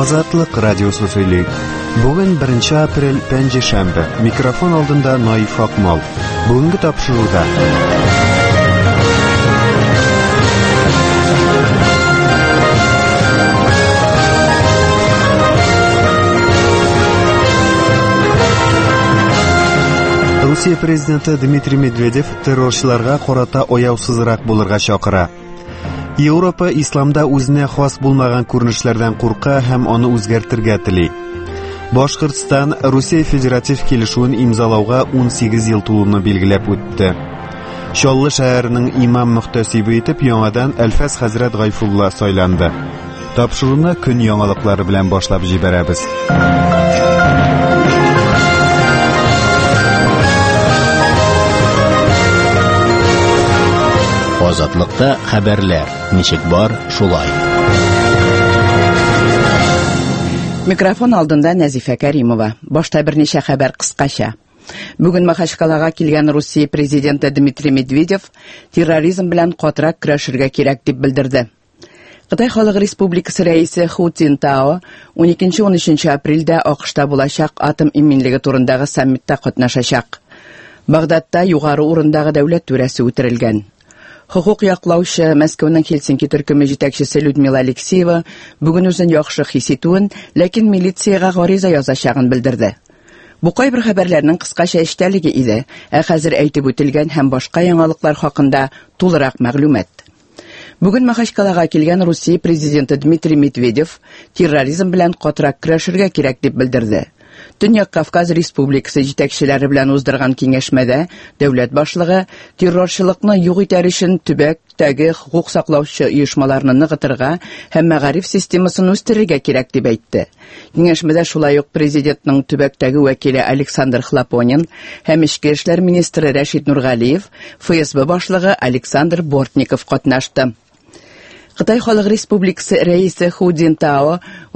Азатлык радиосы сөйли. Бүген 1 апрель пәнҗешәмбе. Микрофон алдында Наиф Акмал. Бүгенге тапшыруда Русия президенты Дмитрий Медведев террорчыларга карата аяусызрак булырга чакыра. Европа исламда үзенә хас булмаган күренешләрдән курка һәм аны үзгәртергә тели. Башкортстан Русия федератив килешүен имзалауга 18 ел тулуны билгеләп үтте. Чаллы шәһәренең имам мөхтәсибе итеп яңадан Әлфәс хәзрәт Гайфулла сайланды. Тапшыруны көн яңалыклары белән башлап җибәрәбез. Азатлыкта хәбәрләр. Ничек бар, шулай. Микрофон алдында Нәзифә Кәримова. Башта берничә хәбәр кыскача. Бүген Махачкалага килгән Русия президенты Дмитрий Медведев терроризм белән катырак көрәшергә кирәк дип белдерде. Кытай Халык Республикасы рәисе Ху Цзинтао 12-13 апрельдә АКШта булачак атом иминлеге турындагы саммитта катнашачак. Багдадта югары урындагы дәүләт түрәсе үтерелгән. Хукук яклаучы Мәскәүнең Хельсинки төркеме җитәкчесе Людмила Алексеева бүген үзен яхшы хис итүен, ләкин милициягә гариза язачагын белдерде. Бу кайбер хәбәрләрнең кыскача эчтәлеге иде, хәзер әйтеп үтелгән һәм башка яңалыклар хакында тулырак мәгълүмат. Бүген Махачкалага килгән Русия президенты Дмитрий Медведев терроризм белән катырак көрәшергә кирәк дип белдерде. Төньяк Кавказ Республикасы җитәкчеләре белән уздырган киңәшмәдә дәүләт башлыгы террорчылыкны юк итәр өчен төбәктәге хукук саклаучы оешмаларны ныгытырга һәм мәгариф системасын үстерергә кирәк дип әйтте. Киңәшмәдә шулай ук президентның төбәктәге вәкиле Александр Хлопонин һәм Ичке эшләр министры Рәшид Нургалиев, ФСБ башлыгы Александр Бортников катнашты. Кытай Халык Республикасы рәисе Ху Цзинтао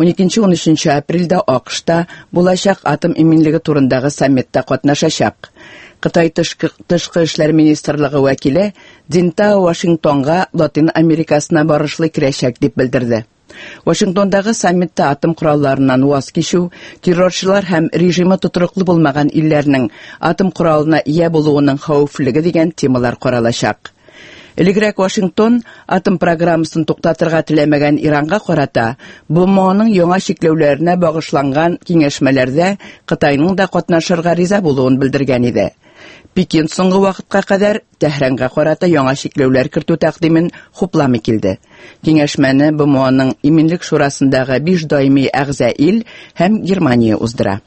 12-13 апрельдә АКШта булачак атом иминлеге турындагы саммитта катнашачак. Кытай тышкы эшләр министрлыгы вәкиле Цзинтао Вашингтонга Латин Америкасына барышлый кирәчәк дип белдерде. Вашингтондагы саммитта атом коралларыннан ваз кичү, террорчылар һәм режимы тотрыклы булмаган илләрнең атом коралына ия булуының хәвефлеге дигән темалар каралачак. Элегрәк Вашингтон атом программасын туктатырга теләмәгән Иранга карата БМОның яңа чикләүләренә багышланган киңәшмәләрдә Кытайның да катнашырга риза булуын белдергән иде. Пекин соңгы вакытка кадәр Тәһранга карата яңа чикләүләр кертү тәкъдимен хупламый килде. Киңәшмәне БМОның иминлек шурасындагы 5 даими әгъза ил һәм Германия уздыра.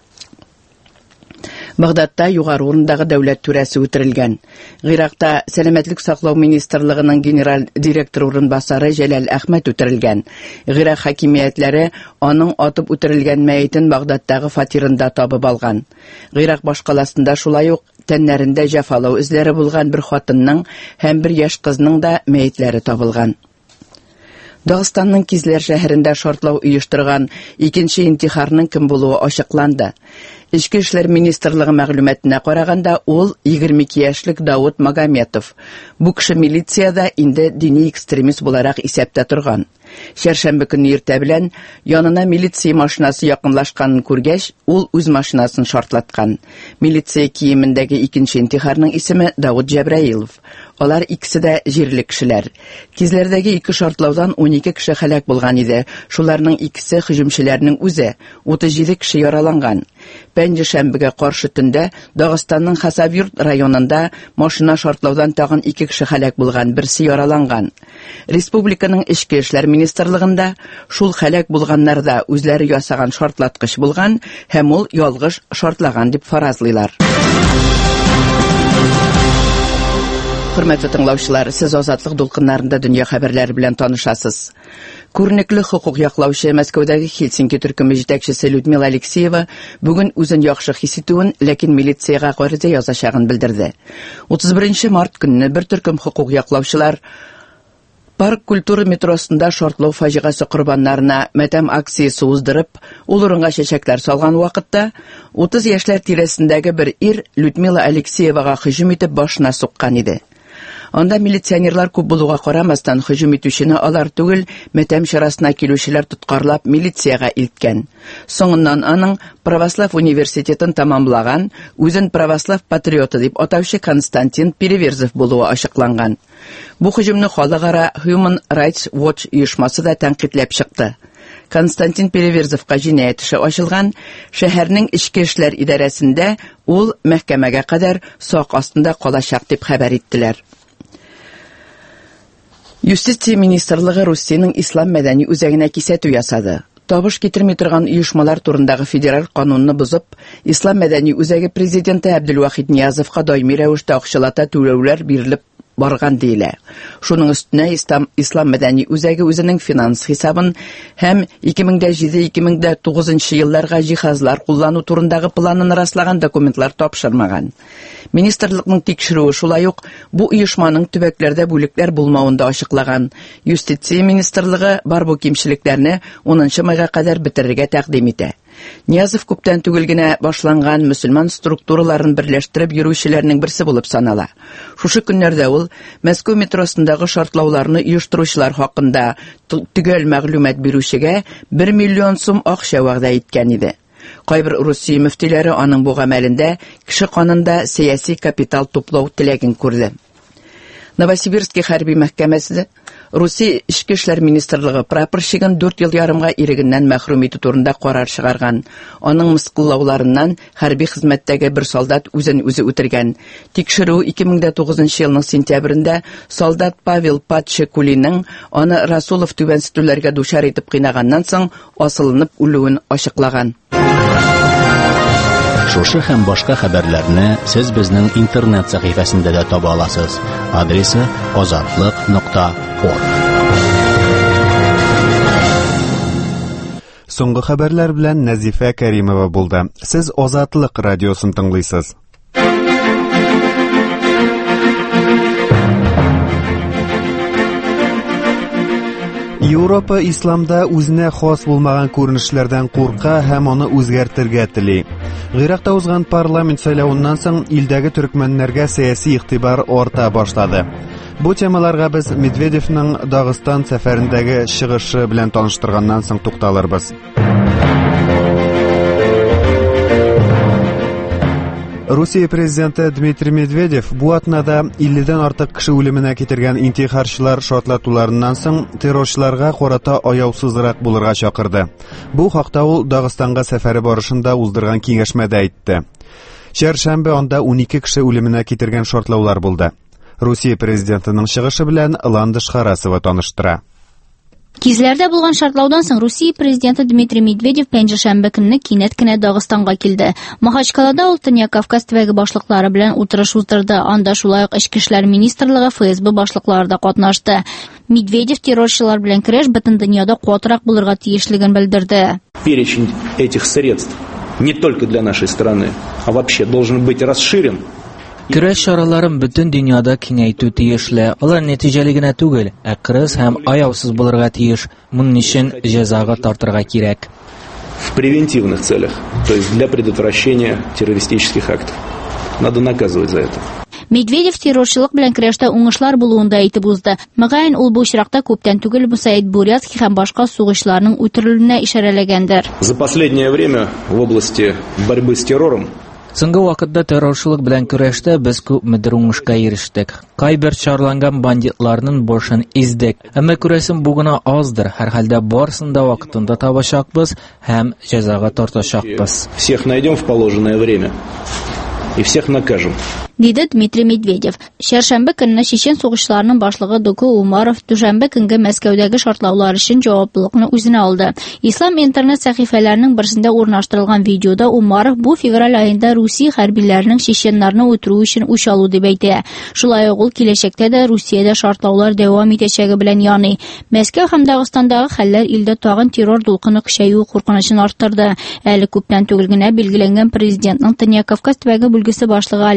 Багдадта югары урындагы дәүләт түрәсе үтерелгән. Гыйракта сәламәтлек саклау министрлыгының генераль директор урынбасары Җәләл Әхмәт үтерелгән. Гыйрак хакимиятләре аның атып үтерелгән мәетен Багдадтагы фатирында табып алган. Гыйрак башкаласында шулай ук тәннәрендә җәфалау эзләре булган бер хатынның һәм бер яшь кызның да мәетләре табылган. Дагыстанның Кизләр шәһәрендә шартлау оештырган икенче интихарның кем булуы ачыкланды. Ичке эшләр министрлыгы мәгълүматына караганда, ул 22 яшьлек Давыт Магометов. Бу кеше милицияда инде дини экстремист буларак исәптә торган. Шәршәмбе көнне иртә белән янына милиция машинасы якынлашканын күргәч, ул үз машинасын шартлаткан. Милиция киемендәге икенче интихарның исеме Давыт Җәбраилов. Алар икесе дә җирле кешеләр. Кизләрдәге ике шартлаудан 12 кеше һәлак булган иде. Шуларның икесе һөҗүмчеләрнең үзе. 37 кеше яраланган. Пәнҗешәмбегә каршы төндә Дагыстанның Хасавюрт районында машина шартлаудан тагын 2 кеше һәлак булган, берсе яраланган. Республиканың Ичке эшләр министрлыгында шул һәлак булганнар да үзләре ясаган шартлаткыч булган һәм ул ялгыш шартлаган дип фаразлыйлар. Хөрмәтле тыңлаучылар, сез Азатлык дулкыннарында дөнья хәбәрләре белән танышасыз. Күренекле хукук яклаучы Мәскәүдәге Хельсинки төркеме җитәкчесе Людмила Алексеева бүген үзен яхшы хис итүен, ләкин милициягә гариза язачагын белдерде. 31 март көнне бер төркем хукук яклаучылар Парк культура метросында шартлау фаҗигасы корбаннарына матәм акциясе уздырып, ул урынга чәчәкләр салган вакытта 30 яшьләр тирәсендәге бер ир Людмила Алексеевага һөҗүм итеп башына суккан иде. Анда милиционерлар күп булуга карамастан һөҗүм итүчене алар түгел, мәтәм чарасына килүчеләр тоткарлап милицияга илткән. Соңыннан аның Православ университетын тамамлаган, үзен православ патриоты дип атаучы Константин Переверзев булуы ачыкланган. Бу һөҗүмне халыкара Human Rights Watch оешмасы да тәнкыйтьләп чыкты. Константин Переверзевка җинаять эше ачылган, шәһәрнең ичке эшләр идарәсендә ул мәхкәмәгә кадәр сак астында калачак дип хәбәр иттеләр. Юстиция министрлыгы Русиянең ислам мәдәни үзәгенә кисәтү ясады. Табыш китерми торган оешмалар турындагы федераль канунны бузып, ислам мәдәни үзәге президенты Абделвахид Ниязовка даими рәвештә акчалата түләүләр бирелеп барган диелә. Шуның өстенә ислам мәдәни үзәге үзенең финанс хисабын һәм 2007-2009 елларга җиһазлар куллану турындагы планын раслаган документлар тапшырмаган. Министрлыкның тикшерүе шулай ук бу оешманың төбәкләрдә бүлекләр булмавында ачыклаган. Юстиция министрлыгы бар бу кимчелекләрне 10 майга кадәр бетерергә тәкъдим итә. Ниязов күптән түгел генә башланган мөселман структураларын берләштереп йөрүчеләрнең берсе булып санала. Шушы көннәрдә ул Мәскәү метросындагы шартлауларны оештыручылар хакында төгәл мәгълүмат бирүчегә 1 миллион сум акча вәгъдә иткән иде. Кайбер Русия мөфтиләре аның бу гамәлендә кеше канында сәяси капитал туплау теләген күрде. Новосибирский хәрби мәхкәмәсе Русия Ичке эшләр министрлыгы прапорщигын 4 ел ярымга ирегеннән мәхрүм итү турында карар чыгарган. Аның мыскыллауларыннан хәрби хезмәттәге бер солдат үзен үзе үтергән. Тикшерү 2009 елның сентябрендә солдат Павел Падшекулинның аны Расулов түбәнсетүләргә дучар итеп кыйнаганнан соң асылынып үлүен ачыклаган. Шушы һәм башка хәбәрләрне сез безнең интернет сәхифәсендә дә таба аласыз. Адресы azatlyk.org. Соңгы хәбәрләр белән Назифа Кәримова булды. Сез Азатлык радиосын тыңлыйсыз. Европа исламда үзенә хас булмаган күренешләрдән курка һәм аны үзгәртергә тели. Гыйракта узган парламент сайлауыннан соң илдәге төркмәннәргә сәяси игътибар арта башлады. Бу темаларга без Медведевның Дагыстан сәфәрендәге чыгышы белән таныштырганнан соң тукталырбыз. Русия президенты Дмитрий Медведев бу атнада 50-дән артык кеше үлеменә китергән интихарчылар шатлатуларыннан соң террорчыларга карата аяусызрак булырга чакырды. Бу хакта ул Дагыстанга сәфәре барышында уздырган киңәшмәдә әйтте. Чәршәмбе анда 12 кеше үлеменә китергән шартлаулар булды. Русия президентының чыгышы белән Ландыш Харасова таныштыра. Кизләрдә булган шартлаудан соң Русия президенты Дмитрий Медведев пәнҗешәмбе көнне кинәт кенә Дагыстанга килде. Махачкалада ул Төньяк Кавказ төбәге башлыклары белән утырыш уздырды. Анда шулай ук Ичке эшләр министрлыгы, ФСБ башлыклары да катнашты. Медведев террорчылар белән көрәш бөтен дөньяда катырак булырга тиешлеген белдерде. Перечень этих средств не только для нашей страны, а вообще должен быть расширен. Көрәш чараларын бөтен дөньяда киңәйтү тиешле. Алар нәтиҗәле генә түгел, ә кырыс һәм аяусыз булырга тиеш. Моның өчен җәзага тартырга кирәк. В превентивных целях, то есть для предотвращения террористических актов. Надо наказывать за это. Медведев террорчылык белән көрәштә уңышлар булуын да әйтеп узды. Мәгәен ул бу очракта күптән түгел Мусаид Бурятский һәм башка сугышларның үтерелүенә ишарәләгәндер. За последнее время в области борьбы с террором Соңгы вакытта террорчылык белән көрәштә без күпмедер уңышка ирештек. Кайбер чарланган бандитларның башын издек. Әмма күрәсем бу гына аздыр. Һәр хәлдә барысын да вакытында табачакбыз һәм җәзага тартачакбыз. Всех найдем в положенное время и всех накажем. Диде Дмитрий Медведев. Чәршәмбе көнне чечен сугышларының башлыгы Дуку Умаров дүшәмбе көнгә Мәскәүдәге шартлаулар өчен җаваплылыкны үзенә алды. Ислам интернет сәхифәләренең берсендә урнаштырылган видеода Умаров бу февраль аенда Русия хәрбиләренең чеченнарны үтерү өчен үч алу дип әйтә. Шулай ук ул киләчәктә дә Русиядә шартлаулар дәвам итәчәге белән яный. Мәскәү һәм Дагыстандагы хәлләр илдә тагын террор дулкыны көчәю куркынычын арттырды. Әле күптән түгел генә билгеләнгән президентның Төньяк Кавказ төбәге бүлгесе башлыгы Александр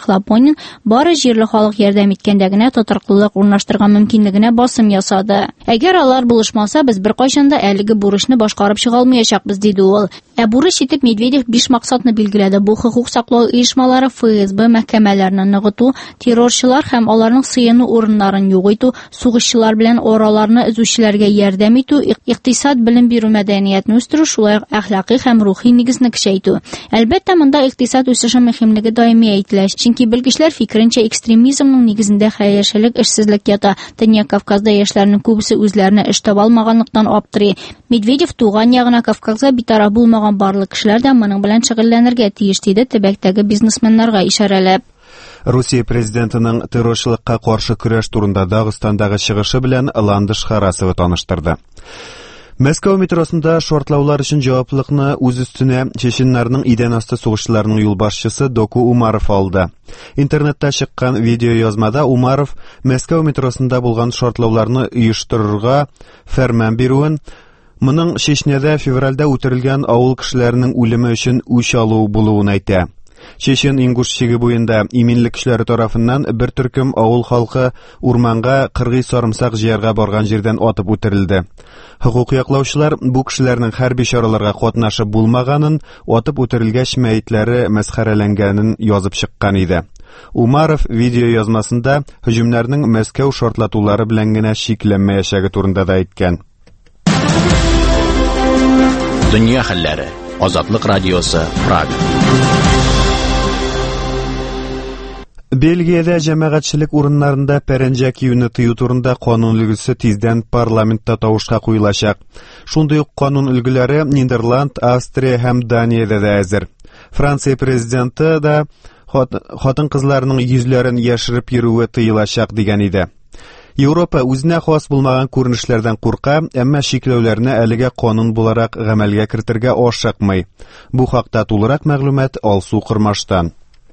Лапонин бары җирле халык ярдәм иткәндә генә тотырыклылык урнаштырырга мөмкинлегенә басым ясады. Әгәр алар булышмаса, без беркайчан да әлеге бурычны башкарып чыга алмаячакбыз, диде ул. Бурыч итеп Медведев 5 максатны билгеләде. Бу хукук саклау оешмалары, ФСБ мәхкәмәләрен ныгыту, террорчылар һәм аларның сыену урыннарын югыйту, сугышчылар белән араларны өзүчеләргә ярдәм итү, икътисад, белем бирү мәдәниятен үстерү, шулай ук әхлакый һәм рухи нигезне көчәйтү. Әлбәттә, монда икътисад үсеше мөһимлеге даими әйтелә, чөнки белгечләр фикеренчә экстремизмның нигезендә хәерчелек, эшсезлек ята. Төньяк Кавказда яшьләрнең күбесе үзләренә эш таба алмаганлыктан аптырый. Медведев туган ягына Кавказга битараф булмаган барлык кешеләр дә моның белән шөгыльләнергә тиеш, диде төбәктәге бизнесменнарга ишарәләп. Русия президентының террорчылыкка каршы көрәш турында Дагыстандагы чыгышы белән Ландыш Харасова таныштырды. Мәскәү метросында шартлаулар өчен җаваплылыкны үз өстенә чеченнарның идән асты сугышчыларының юлбашчысы Доку Умаров алды. Интернетта чыккан видеоязмада Умаров Мәскәү метросында булган шартлауларны оештырырга фәрман бирүен, моның Чечняда февральдә үтерелгән авыл кешеләренең үлеме өчен үч алу булуын әйтә. Чечен-Ингуш чиге буенда иминлек кешеләре тарафыннан бер төркем авыл халкы урманга кыргый сарымсак җыярга барган җирдән атып үтерелде. Хукук яклаучылар бу кешеләрнең хәрби чараларга катнашып булмаганын, атып үтерелгәч мәйетләре мәсхәрәләнгәнен язып чыккан иде. Умаров видеоязмасында һөҗүмнәрнең Мәскәү шартлатулары белән генә шикләнмәячәге турында да әйткән. Дөнья хәлләре. Азатлык радиосы, Прага. Бельгиядә җәмәгатьчелек урыннарында пәрәнҗә киюне тыю турында канун өлгесе тиздән парламентта тавышка куелачак. Шундый ук канун өлгеләре Нидерланд, Австрия һәм Даниядә дә әзер. Франция президенты да хатын-кызларның йөзләрен яшереп йөрүе тыелачак дигән иде. Европа үзенә хас булмаган күренешләрдән курка, әмма шикләүләрне әлегә канун буларак гамәлгә кертергә ашыкмый. Бу хакта тулырак мәгълүмат Алсу Кырмаштан.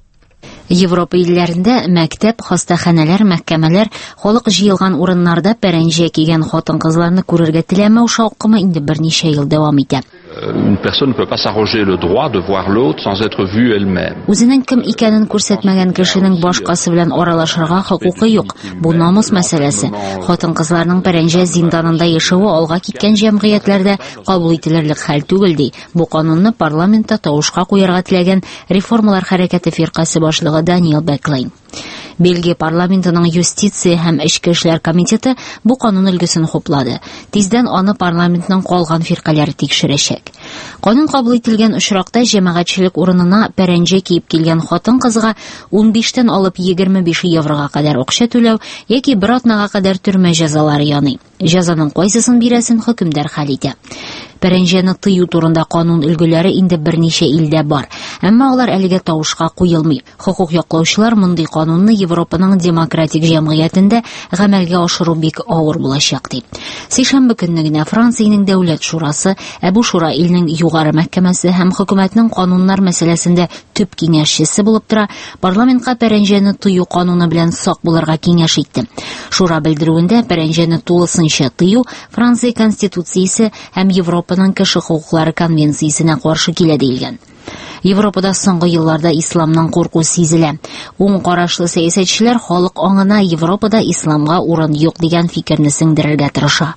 Европа илләрендә мәктәп, хастаханәләр, мәхкәмәләр, халык җыелган урыннарда пәрәнҗә кигән хатын-кызларны күрергә теләмәү шаукымы инде берничә ел дәвам итә. Une personne ne peut pas s'arroger le droit de voir l'autre sans être vue elle-même. Үзенең кем икәнен күрсәтмәгән кешенең башкасы белән аралашырга хокукы юк. Бу намус мәсьәләсе. Хатын-кызларның пәрәнҗә зинданында яшәүе алга киткән җәмгыятьләрдә кабул ителерлек хәл түгел ди. Бу канунны парламентта тавышка куярга теләгән реформалар хәрәкәте фиркасы башлыгы Даниэл Беклейн. Бельгия парламентының юстиция һәм эчке эшләр комитеты бу канун өлгесен хуплады. Тиздән аны парламентның калган фиркалары тикшерәчәк. Канун кабул ителгән очракта җәмәгатьчелек урынына пәрәнҗә киеп килгән хатын-кызга 15-тән алып 25 еврога кадәр акча түләү яки бер атнага кадәр төрмә җәзалары яный. Җәзаның кайсысын бирәсен хөкемдар хәл итә. Пәрәнҗәне тыю турында канун өлгеләре инде берничә илдә бар, әмма алар әлегә тавышка куелмый. Хукук яклаучылар мондый канунны Европаның демократик җәмгыятендә гамәлгә ашыру бик авыр булачак ди. Сишәмбе көнне генә Франциянең дәүләт шурасы, Әбу Шура илнең югары мәхкәмәсе һәм хөкүмәтнең кануннар мәсьәләсендә төп киңәшчесе булып тора, парламентка пәрәнҗәне тыю кануны белән сак булырга киңәш итте. Шура белдерүендә пәрәнҗәне тулысынча тыю Франция конституциясе һәм Европаның кеше хукуклары конвенциясенә каршы килә диелгән. Европада соңгы елларда исламның курку сизелә. Уң карашлы сәясәтчеләр халык аңына Европада исламга урын юк дигән фикерне сеңдерергә тырыша.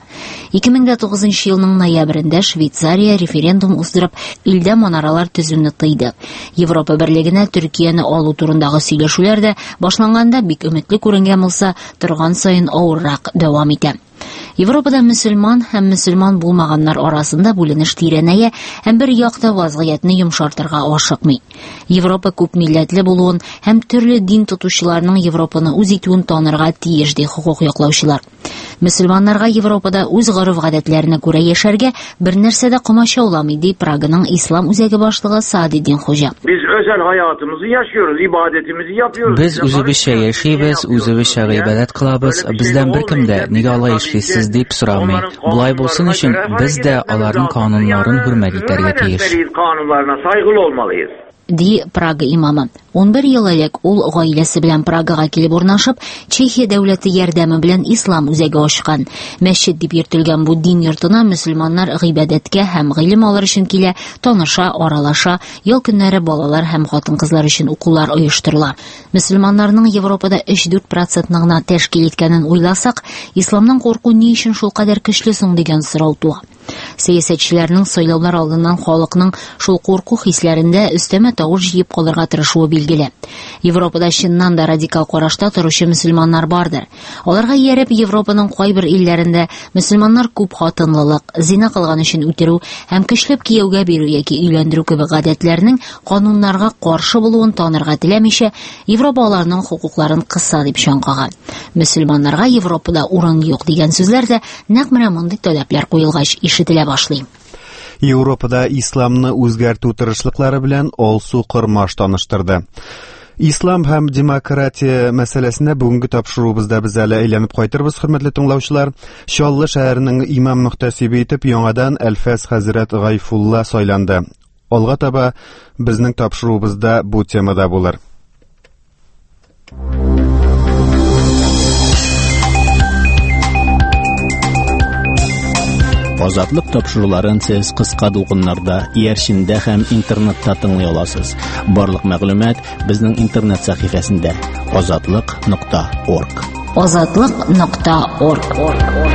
2009 елның ноябрендә Швейцария референдум уздырып, илдә манаралар төзүне тыйды. Европа берлегенә Төркияне алу турындагы сөйләшүләр дә башланганда бик өметле күренгән булса, торган саен авыррак дәвам итә. Европада мөселман һәм мөселман булмаганнар арасында бүленеш тирәнәя, һәм бер якта вазгыятьне йомшартырга ашыкмый. Европа күп милләтле булуын һәм төрле дин тотучыларның Европаны үз итүен танырга тиеш ди хукук яклаучылар. Мөселманнарга Европада үз гореф-гадәтләренә күрә яшәргә бер нәрсә дә комачауламый ди Праганың ислам үзәге башлыгы Саадиддин Хуҗа. Biz özel hayatımızı yaşıyoruz, ibadetimizi yapıyoruz. Biz үзебезчә яшибез, үзебезчә гыйбадәт кылабыз. Бездән беркем дә нигә алай эшлисез дип сорамый. Булай булсын өчен без дә аларның кануннарын хөрмәт итәргә тиеш. Kanunlarına saygılı olmalıyız. ди Прага имамы. 11 ел элек ул гаиләсе белән Прагага килеп урнашып, Чехия дәүләте ярдәме белән ислам үзәге ачкан. Мәчет дип йөртелгән бу дин йортына мөселманнар гыйбадәткә һәм гыйлем алыр өчен килә, таныша, аралаша, ел көннәре балалар һәм хатын-кызлар өчен укулар оештырыла. Мөселманнарның Европада 3-4% гына тәшкил иткәнен уйласак, исламның курку ни өчен шул кадәр көчле соң дигән сорау туа. Сәясәтчеләрнең сайлаулар алдыннан халыкның шул курку хисләрендә өстәмә тавыш җыеп калырга тырышуы билгеле. Европада чыннан да радикал карашта торучы мөселманнар бардыр. Аларга ияреп Европаның кайбер илләрендә мөселманнар күп хатынлылык, зина кылган өчен үтерү һәм көчләп кияүгә бирү яки өйләндерү кебек гадәтләрнең кануннарга каршы булуын танырга теләмичә, Европа аларның хукукларын кыса дип чаңкаган. Мөселманнарга Европада урын юк дигән сүзләр дә нәкъ менә мондый таләпләр куелгач ишетелә башлый. Европада исламны үзгәртү тырышлыклары белән алсу кырмаш таныштырды. Ислам һәм демократия мәсьәләсенә бүгенге тапшыруыбызда без әле әйләнеп кайтырбыз, хөрмәтле тыңлаучылар. Чаллы шәһәренең имам мөхтәсибе итеп яңадан Әлфәс хәзрәт Гайфулла сайланды. Алга таба безнең тапшыруыбызда бу темада булыр. Азатлык тапшыруларын сез кыска дулкыннарда, иярчиндә һәм интернетта тыңлый аласыз. Барлык мәгълүмат безнең интернет сәхифәсендә azatlyk.org. azatlyk.org.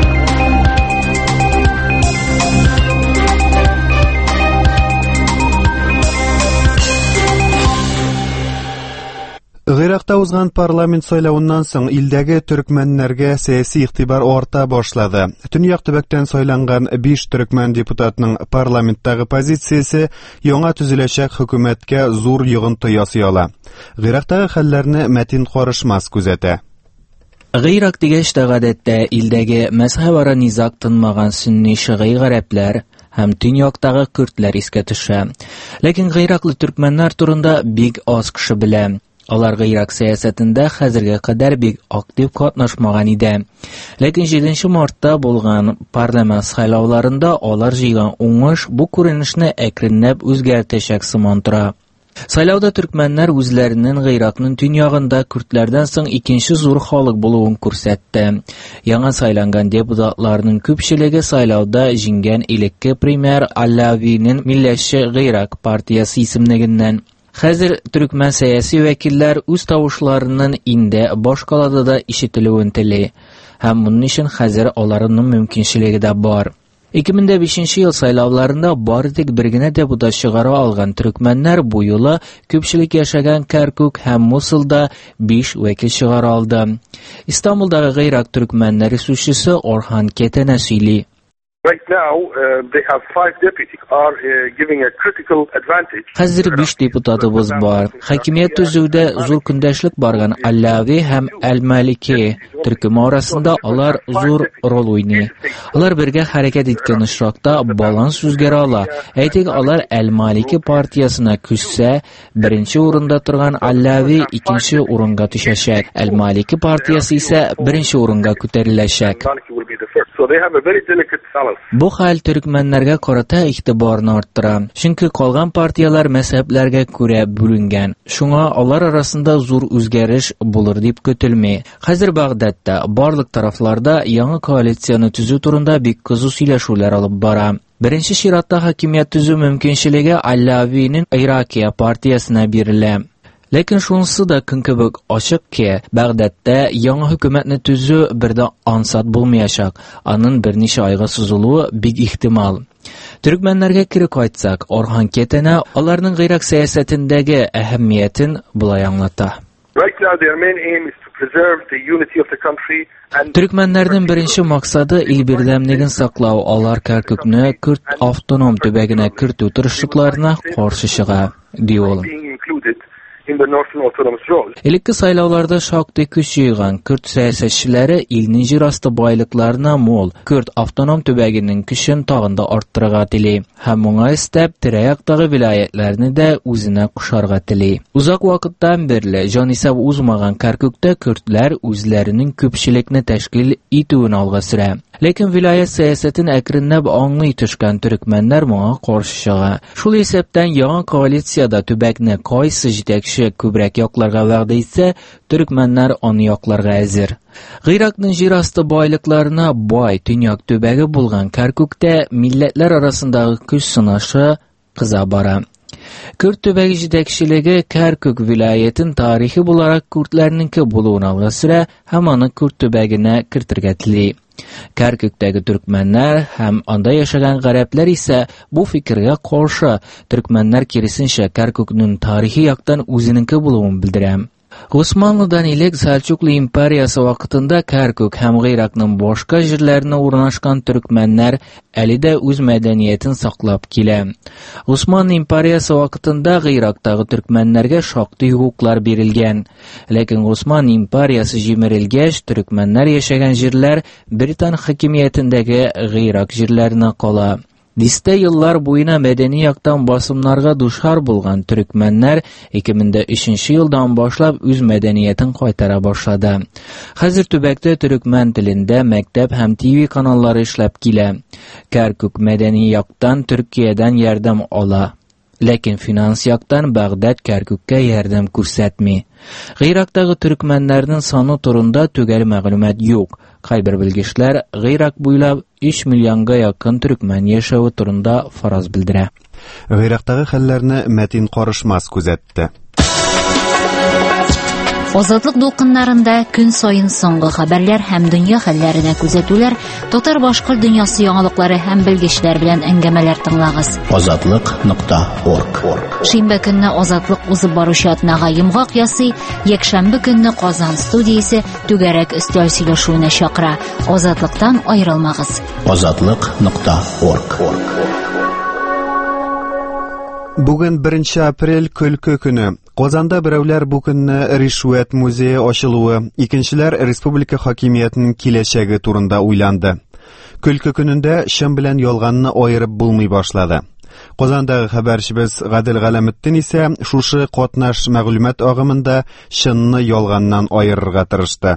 Гыйракта узган парламент сайлауыннан соң илдәге төркмәннәргә сәяси игътибар арта башлады. Төньяк төбәктән сайланган 5 төркмән депутатының парламенттагы позициясе яңа төзеләчәк хөкүмәткә зур йогынты ясый ала. Гыйрактагы хәлләрне Мәтин Карышмас күзәтә. Гыйрак дигәч тә гадәттә илдәге мәзһәбара низак тынмаган сөнни шигый гарәпләр һәм төньяктагы көрдләр искә төшә. Ләкин гыйраклы төркмәннәр турында бик аз кеше белә. Алар Гыйрак сәясәтендә хәзергә кадәр бик актив катнашмаган иде. Ләкин 7 мартта булган парламент сайлауларында алар җыйган уңыш бу күренешне әкренләп үзгәртәчәк сыман тора. Сайлауда төркмәннәр үзләренең Гыйракның төньягында көрдләрдән соң икенче зур халык булуын күрсәтте. Яңа сайланган депутатларның күпчелеге сайлауда җиңгән элекке премьер Аллавиның Милләтче Гыйрак партиясе исемлегеннән. Хәзер төркмән сәяси вәкилләр үз тавышларының инде башкалада да ишетелүен тели. Һәм моның өчен хәзер аларның мөмкинчелеге дә бар. 2005 ел сайлауларында бары тик бер генә депутат чыгара алган төркмәннәр бу юлы күпчелек яшәгән Кәркүк һәм Мусулда 5 вәкил чыгара алды. Истанбулдагы Гыйрак төркмәннәре сүзчесе Орхан Кетенә сөйли. Right now, they have 5 deputies are giving a critical advantage. Хәзер 5 депутатыбыз бар. Хакимият төзүдә зур көндәшлек барган Аллави һәм Әл-Малики төркем арасында алар зур роль уйный. Алар бергә хәрәкәт иткән очракта баланс үзгәрә ала. Әйтик, алар Әл-Малики партиясына күчсә, беренче урында торган Аллави икенче урынга төшәчәк. Әл-Малики партиясы исә беренче урынга күтәреләчәк. Бу хәл төркмәннәргә карата игътибарны арттыра. Чөнки калган партияләр мәзһәбләргә күрә бүленгән. Шуңа алар арасында зур үзгәреш булыр дип көтелми. Хәзер Багдадта барлык тарафларда яңа коалицияны төзү турында бик кызу сөйләшүләр алып бара. Беренче чиратта хакимият төзү мөмкинчелеге Аллавиның Иракия партиясына бирелә. Ләкин шунысы да көн кебек ачык ки, Багдадта яңа хөкүмәтне төзү бердә ансат булмаячак. Аның берничә айга сузылуы бик ихтимал. Төркмәннәргә кире кайтсак, Орхан Кетенә аларның Гыйрак сәясәтендәге әһәмиятен булай аңлата. Төркмәннәрнең беренче максаты ил бердәмлеген саклау, алар Кәркүкне Күрд автоном төбәгенә кертү тырышлыкларына каршы чыга, ди ул. Элекке сайлауларда шактый көч җыйган Күрд сәясәтчеләре илнең җир асты байлыкларына мол Күрд автоном төбәгенең көчен тагын да арттырырга тели һәм моңа истәп тирә-яктагы вилаятларны да үзенә кушарга тели. Узак вакыттан бирле җанисәп узмаган Кәркүктә көрдләр үзләренең күпчелекне тәшкил итүен алга сөрә. Lekin viloyat siyosatini әкренләп аңлый төшкән төрекмәннәр моңа каршы чыга. Шул исәптән яңа коалициядә төбәкне кайсы җитәкче күбрәк якларга вәгъдә итсә, төрекмәннәр аны якларга әзер. Гыйракның җир асты байлыкларына бай төньяк төбәге булган Кәркүктә милләтләр арасындагы көч сынашы кыза бара. Күрд төбәге җитәкчелеге Кәркүк вилаятын тарихи буларак күрдләрнеңке булуын алга сөрә һәм аны Күрд төбәгенә кертергә тели. Кәркүктәге төркмәннәр һәм анда яшәгән гарәпләр исә бу фикергә каршы. Төркмәннәр киресенчә Кәркүкнең тарихи яктан үзенеңке булуын белдерә. Госманлыдан элек Сәлҗуклы империясы вакытында Кәркүк һәм Гыйракның башка җирләренә урнашкан төркмәннәр әле дә үз мәдәниятен саклап килә. Госман империясы вакытында Гыйрактагы төркмәннәргә шактый хукуклар бирелгән. Ләкин Госман империясы җимерелгәч, төркмәннәр яшәгән җирләр Британ хакимиятендәге Гыйрак җирләренә кала. Дистә еллар буена мәдәни яктан басымнарга душар булган төрекмәннәр 2003 елдан башлап үз мәдәниятен кайтара башлады. Хәзер төбәктә төрекмән телендә мәктәп һәм ТВ каналлары эшләп килә. Кәркүк мәдәни яктан Төркиядән ярдәм ала. Ләкин финанс яктан Багдад Кәркүккә ярдәм күрсәтми. Гыйрактагы төрекмәннәрнең саны турында төгәл мәгълүмат юк. Кайбер белгечләр Гыйрак буйлап 3 миллионга якын төрекмән яшәве турында фараз белдерә. Гыйрактагы хәлләрне Мәтин Карышмас күзәтте. Азатлык дулкыннарында көн сайын соңгы хәбәрләр һәм дөнья хәлләренә күзәтүләр, татар-башкорт дөньясы яңалыклары һәм белгечләр белән әңгәмәләр тыңлагыз. Азатлык.орг. Шимбә көнне Азатлык узып баручы атнага йомгак ясый, якшәмбе көнне Казан студиясе түгәрәк өстәл сөйләшүенә чакыра. Азатлыктан аерылмагыз. Азатлык.орг. Бүген 1 апрель көлке көне. Казанда берәүләр бу көнне Ришвәт музее ачылуы, икенчеләр республика хакимиятенең киләчәге турында уйланды. Көлке көнендә чын белән ялганны аерып булмый башлады. Казандагы хәбәрчебез Гадел Галәметтин исә шушы катнаш мәгълүмат агымында чынны ялганнан аерырга тырышты.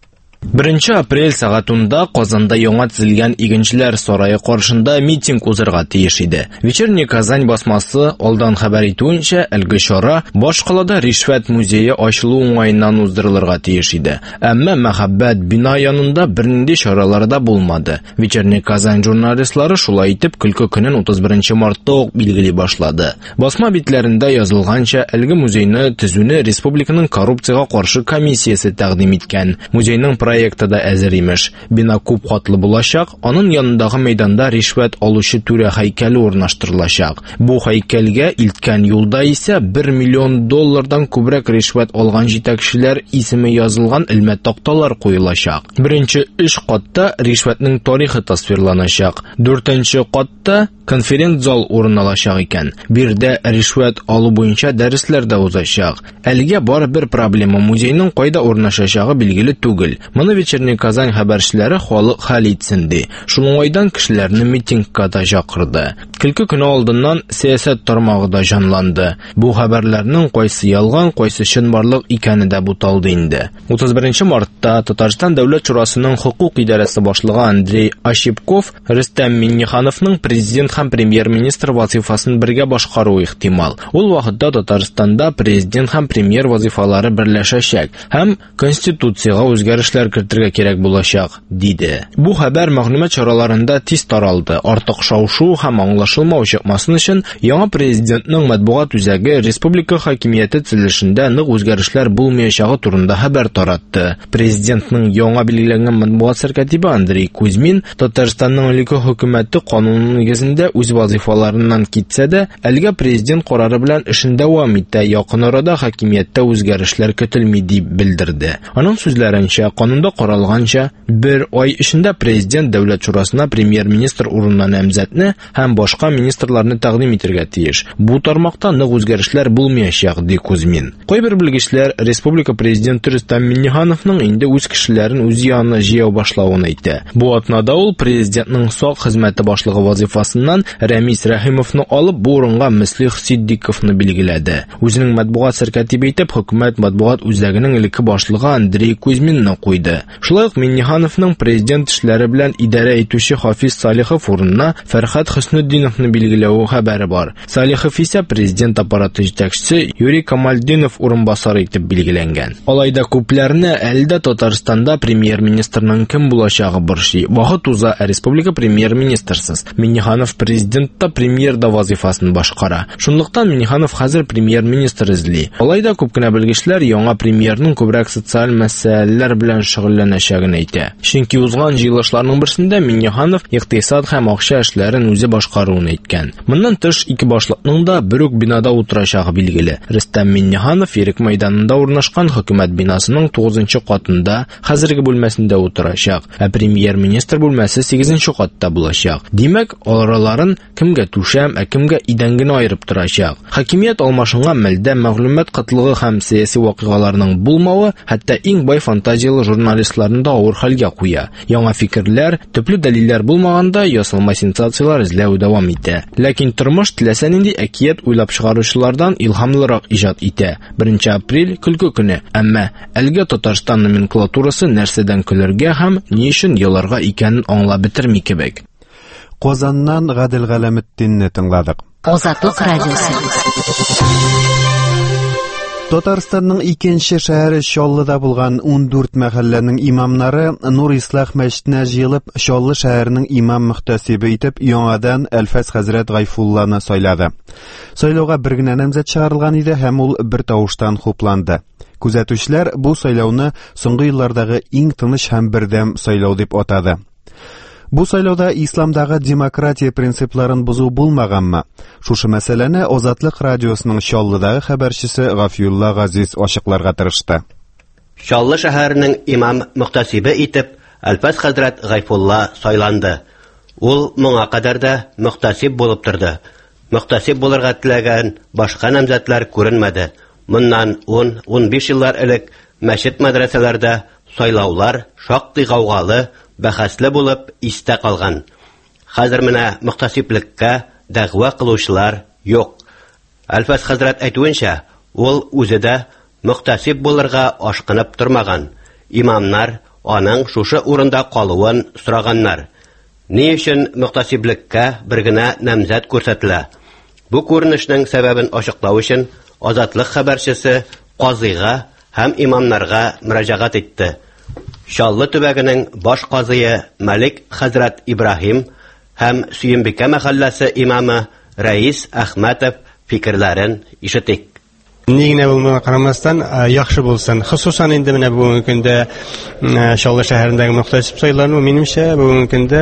1 апрель сагатында Казанда яңа төзелгән игенчеләр сарае каршында митинг узарга тиеш иде. Вечерний Казань басмасы алдан хәбәр итүенчә, әлеге чара башкалада Ришвәт музее ачылу уңаеннан уздырылырга тиеш иде. Әмма Мәхәббәт бина янында бернинди чаралар да булмады. Вечерний Казань журналистлары шулай итеп көлке көнен 31 мартта ук билгели башлады. Басма битләрендә язылганча, әлеге музейны төзүне республиканың коррупцияга каршы комиссиясе тәкъдим иткән. Музейның проекты да әзер имеш. Бина күп катлы булачак, аның янындагы мәйданда Ришвәт алучы түрә һәйкәле урнаштырылачак. Бу һәйкәлгә илткән юлда исә $1 миллион күбрәк Ришвәт алган җитәкчеләр исеме язылган элмә такталар куелачак. Беренче 3 катта Ришвәтнең тарихы тасвирланачак. 4нче катта конференц зал урын алачак икән. Бирдә Ришвәт алу буенча дәресләр дә узачак. Әлегә бары бер проблема: музейның кайда урнашачагы билгеле түгел. Моны Вечерний Казань хәбәрчеләре халык хәл итсен ди. Шуның айдан кешеләрне митингка да чакырды. Көлке көне алдыннан сәясәт тармагы да жанланды. Бу хәбәрләрнең кайсы ялган, кайсы чынбарлык икәне дә буталды инде. 31 мартта Татарстан Дәүләт Шурасының хукук идарәсе башлыгы Андрей Ощепков Рөстәм Миңнехановның президент һәм премьер-министр вазифасын бергә башкару ихтимал. Ул вакытта Татарстанда президент һәм премьер вазифалары берләшәчәк һәм конституциягә үзгәрешләр кертергә кирәк булачак, диде. Бу хәбәр мәгълүмат чараларында тиз таралды. Артык шау-шу һәм аңлашылмау чыкмасын өчен яңа президентның матбугат үзәге республика хакимияте төзелешендә нык үзгәрешләр булмаячагы турында хәбәр таратты. Президентның яңа билгеләнгән матбугат сәркәтибе Андрей Кузьмин Татарстанның элекке хөкүмәте канунының нигезендә үз вазифаларыннан китсә дә, әлегә президент карары белән эшен дәвам итә, якын арада хакимияттә үзгәрешләр көтелми дип белдерде. Аның сүзләренчә, канунда каралганча, 1 ай эчендә президент Дәүләт Шурасына премьер-министр урынына намзәтне һәм башка министрларны тәкъдим итәргә тиеш. Бу тармакта нык үзгәрешләр булмаячак, ди Кузьмин. Кайбер белгечләр республика президенты Рөстәм Миңнехановның инде үз кешеләрен үз янына җыяу башлавын әйтә. Бу атнада ул президентның сак хезмәте башлыгы вазифасыннан Рәмис Рәхимовны алып, бу урынга Мөслих Сиддиковны билгеләде. Үзенең матбугат сәркәтибе итеп хөкүмәт матбугат үзәгенең элекке башлыгы Андрей Кузьминны куйды. куйды. Шулай ук Миннихановның президент эшләре белән идарә итүче Хафиз Салихов урынына Фәрхат Хөснетдиновны билгеләү хәбәре бар. Салихов исә президент аппараты җитәкчесе Юрий Камальдинов урынбасары итеп билгеләнгән. Алайда күпләрне әлдә Татарстанда премьер-министрның кем булачагы борчый. Вакыт уза, республика премьер-министрсыз. Минниханов президентта премьерда вазифасын башкара. Шунлыктан Минниханов хәзер премьер-министр эзли. Алайда күп кенә белгечләр яңа премьерның күбрәк социаль мәсьәләләр белән шөгыльләнәчәген әйтә. Чөнки узган җыелышларның берсендә Минниханов икътисад һәм акча эшләрен үзе башкаруын әйткән. Моннан тыш ике башлыкның да бер үк бинада утырачагы билгеле. Рөстәм Минниханов Ерек мәйданында урнашкан хөкүмәт бинасының 9-нчы катында хәзерге бүлмәсендә утырачак, ә премьер-министр бүлмәсе 8-нчы катта булачак. Димәк, араларын кемгә түшәм, ә кемгә идән генә аерып торачак. Хакимият алмашынган мәлдә мәгълүмат кытлыгы һәм сияси вакыйгаларның булмавы хәтта иң бай фантазиялы журналистларны да авыр хәлгә куя. Яңа фикерләр, төпле дәлилләр булмаганда ясалма сенсациялар эзләү дәвам итә. Ләкин тормыш теләсә нинди әкият уйлап чыгаручылардан илһамлырак иҗат итә. 1 апрель көлке көне, әмма әлегә Татарстан номенклатурасы нәрсәдән көләргә һәм ни өчен еларга икәнен аңлап бетерми кебек. Казаннан Гадел Галәметдинне тыңладык. Азатлык радиосы. Татарстанның икенче шәһәре Чаллыда булган 14 мәхәлләнең имамнары Нур Ислах мәчетенә җыелып, Чаллы шәһәренең имам мөхтәсибе итеп яңадан Әлфәс хәзрәт Гайфулланы сайлады. Сайлауга бер генә намзәт чыгарылган иде һәм ул бер тавыштан хупланды. Күзәтүчеләр бу сайлауны соңгы еллардагы иң тыныч һәм бердәм сайлау дип атады. Бу сайлауда исламдагы демократия принципларын бузу булмаганмы? Шушы мәсьәләне Азатлык радиосының Чаллыдагы хәбәрчесе Гафиулла Газиз ачыкларга тырышты. Чаллы шәһәренең имам мөхтәсибе итеп Әлфәс хәзрәт Гайфулла сайланды. Ул моңа кадәр дә мөхтәсиб булып торды. Мөхтәсиб булырга теләгән башка намзәтләр күренмәде. Моннан 10-15 еллар элек мәчет мәдрәсәләрдә сайлаулар шактый гаугалы, бәхәсле булып истә калган. Хәзер менә мөхтәсиблеккә дәгъва кылучылар юк. Әлфәс хәзрәт әйтүенчә, ул үзе дә мөхтәсиб булырга ашкынып тормаган. Имамнар аның шушы урында калуын сораганнар. Ни өчен мөхтәсиблеккә бер генә намзәт күрсәтелә? Бу күренешнең сәбәбен ачыклау өчен Азатлык хәбәрчесе казыйга һәм имамнарга мөрәҗәгать итте. Чаллы төбәгенең баш казые Мәлик хәзрәт Ибраһим һәм Сөембикә мәхәлләсе имамы Рәис Әхмәтов фикерләрен ишетик. Нигенә булмаган карамастан яхшы булсын. Хусусан инде менә бүгенге көндә Чаллы шәһәрендәге мөхтәсиб сайлану минемчә бүгенге көндә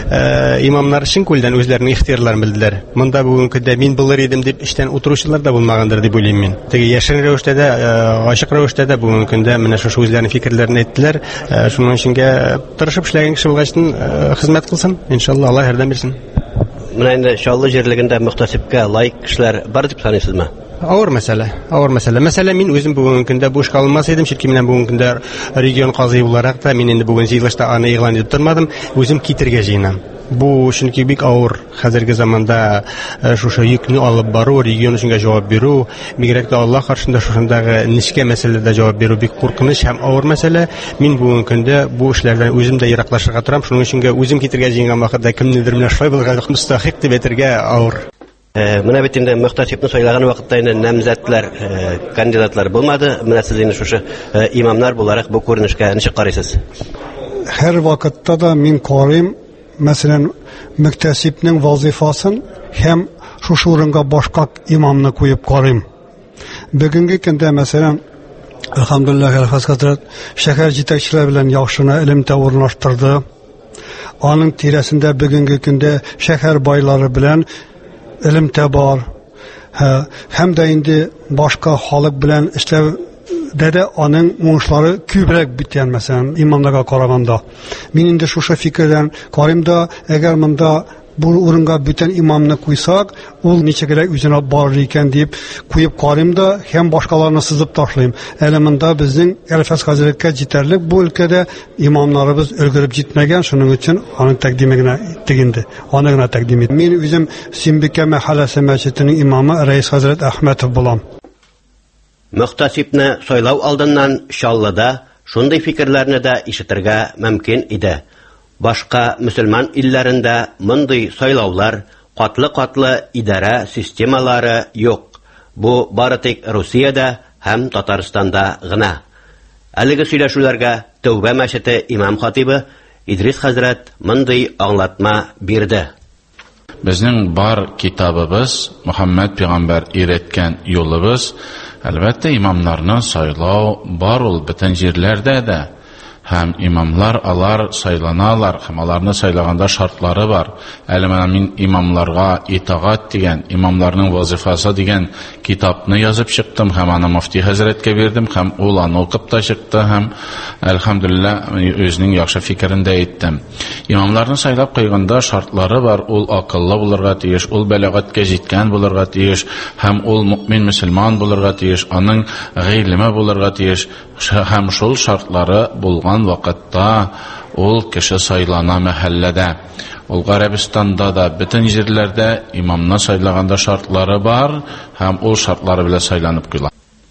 имамнар чын күлдән үзләренең ихтиярларын белделәр. Монда бүгенге көндә мин булыр идем дип эштән утыручылар да булмагандыр дип уйлыйм мин. Теге яшен рәвештә дә, ачык рәвештә дә бүгенге көндә менә шушы үзләренең фикерләрен әйттеләр. Шуның өчен тырышып эшләгән кеше булгачтын хезмәт кылсын. Иншалла Алла ярдәм бирсен. Менә инде Чаллы җирлегендә мөхтәсибкә лайык кешеләр бар дип саныйсызмы? Авыр мәсьәлә. Мәсәлән, мин үзем бүгенге көндә буш калмас идем, чөнки менә бүгенге көндә регион казый буларак та мин инде бүген җыелышта аны игълан итеп тормадым, үзем китергә җыенам. Бу чөнки бик авыр хәзерге заманда шушы йөкне алып бару, регион өчен җавап бирү, бигрәк тә Аллаһ каршында шушындагы нечкә мәсьәләләрдә җавап бирү бик куркыныч һәм авыр мәсьәлә. Мин бүгенге көндә бу эшләрдән үзем дә ераклашырга торам, шуның өчен үзем китергә җыенган вакытта кемнедер менә шулай булганга мустахик дип әйтергә авыр. Менә бит инде мөхтәсибне сайлаган вакытта инде намзәтләр, кандидатлар булмады. Менә сез инде шушы имамнар буларак бу күренешкә ничек карыйсыз? Һәр вакытта да мин карыйм, мәсәлән, мөхтәсибнең вазифасын һәм шушы урынга башка имамны куеп карыйм. Бүгенге көндә мәсәлән, әлхәмдүлилләһ, Әлфәс хәзрәт шәһәр җитәкчеләре белән яхшына элемтә урнаштырды. Аның тирәсендә бүгенге көндә шәһәр байлары белән элемтә бар. Һәм дә инде башка халык белән эшләүдә дә аның уңышлары күбрәк биткән, мәсәлән, имамнарга караганда. Мин инде шушы фикердән карыйм да, әгәр монда бу урынга бүтән имамны куйсак, ул ничегрәк үзенә барыр икән дип куеп карыйм да, һәм башкаларны сызып ташлыйм. Әле монда безнең Әлфәс хәзрәткә җитәрлек бу өлкәдә имамнарыбыз өлгереп җитмәгән, шуның өчен аның тәкъдимигенә тегинде. Аны гына тәкъдим ит. Мин үзем Сөембикә мәхәлләсе мәчетенең имамы Рәис хәзрәт Әхмәтов булам. Мөхтәсибне сайлау алдыннан Чаллыда шундый фикерләрне дә ишетергә мөмкин иде. Башка мөселман илләрендә мондый сайлаулар, катлы-катлы идарә системалары юк. Бу бары тик Русиядә һәм Татарстанда гына. Әлеге сөйләшүләргә Тәүбә мәчете имам хатибы Идрис хәзрәт мондый аңлатма бирде. Безнең бар китабыбыз, Мөхәммәд пәйгамбәр өйрәткән юлыбыз, әлбәттә имамнарны сайлау бар ул бөтен җирләрдә дә. Һәм имамлар алар сайланалар, һәм аларны сайлаганда шартлары бар. Әле менә мин имамларга итагать дигән, имамларның вазифасы дигән китапны язып чыктым, һәм аны муфти хәзрәткә бирдем, һәм ул аны укып та чыкты, һәм әлхәмдүлилләh өзенең яхшы фикерен дә әйттем. Имамларны сайлап куйганда шартлары бар, ул акыллы булырга тиеш, ул бәлагатькә җиткән булырга тиеш, һәм ул мөэмин мөселман булырга тиеш, аның гыйлеме булырга тиеш, һәм шул шартлары булган вакытта ул кеше сайлана мәхәлләдә. Ул Гарәбистанда да бөтен җирләрдә имамны сайлаганда шартлары бар, һәм ул шартлары белән сайланып куела.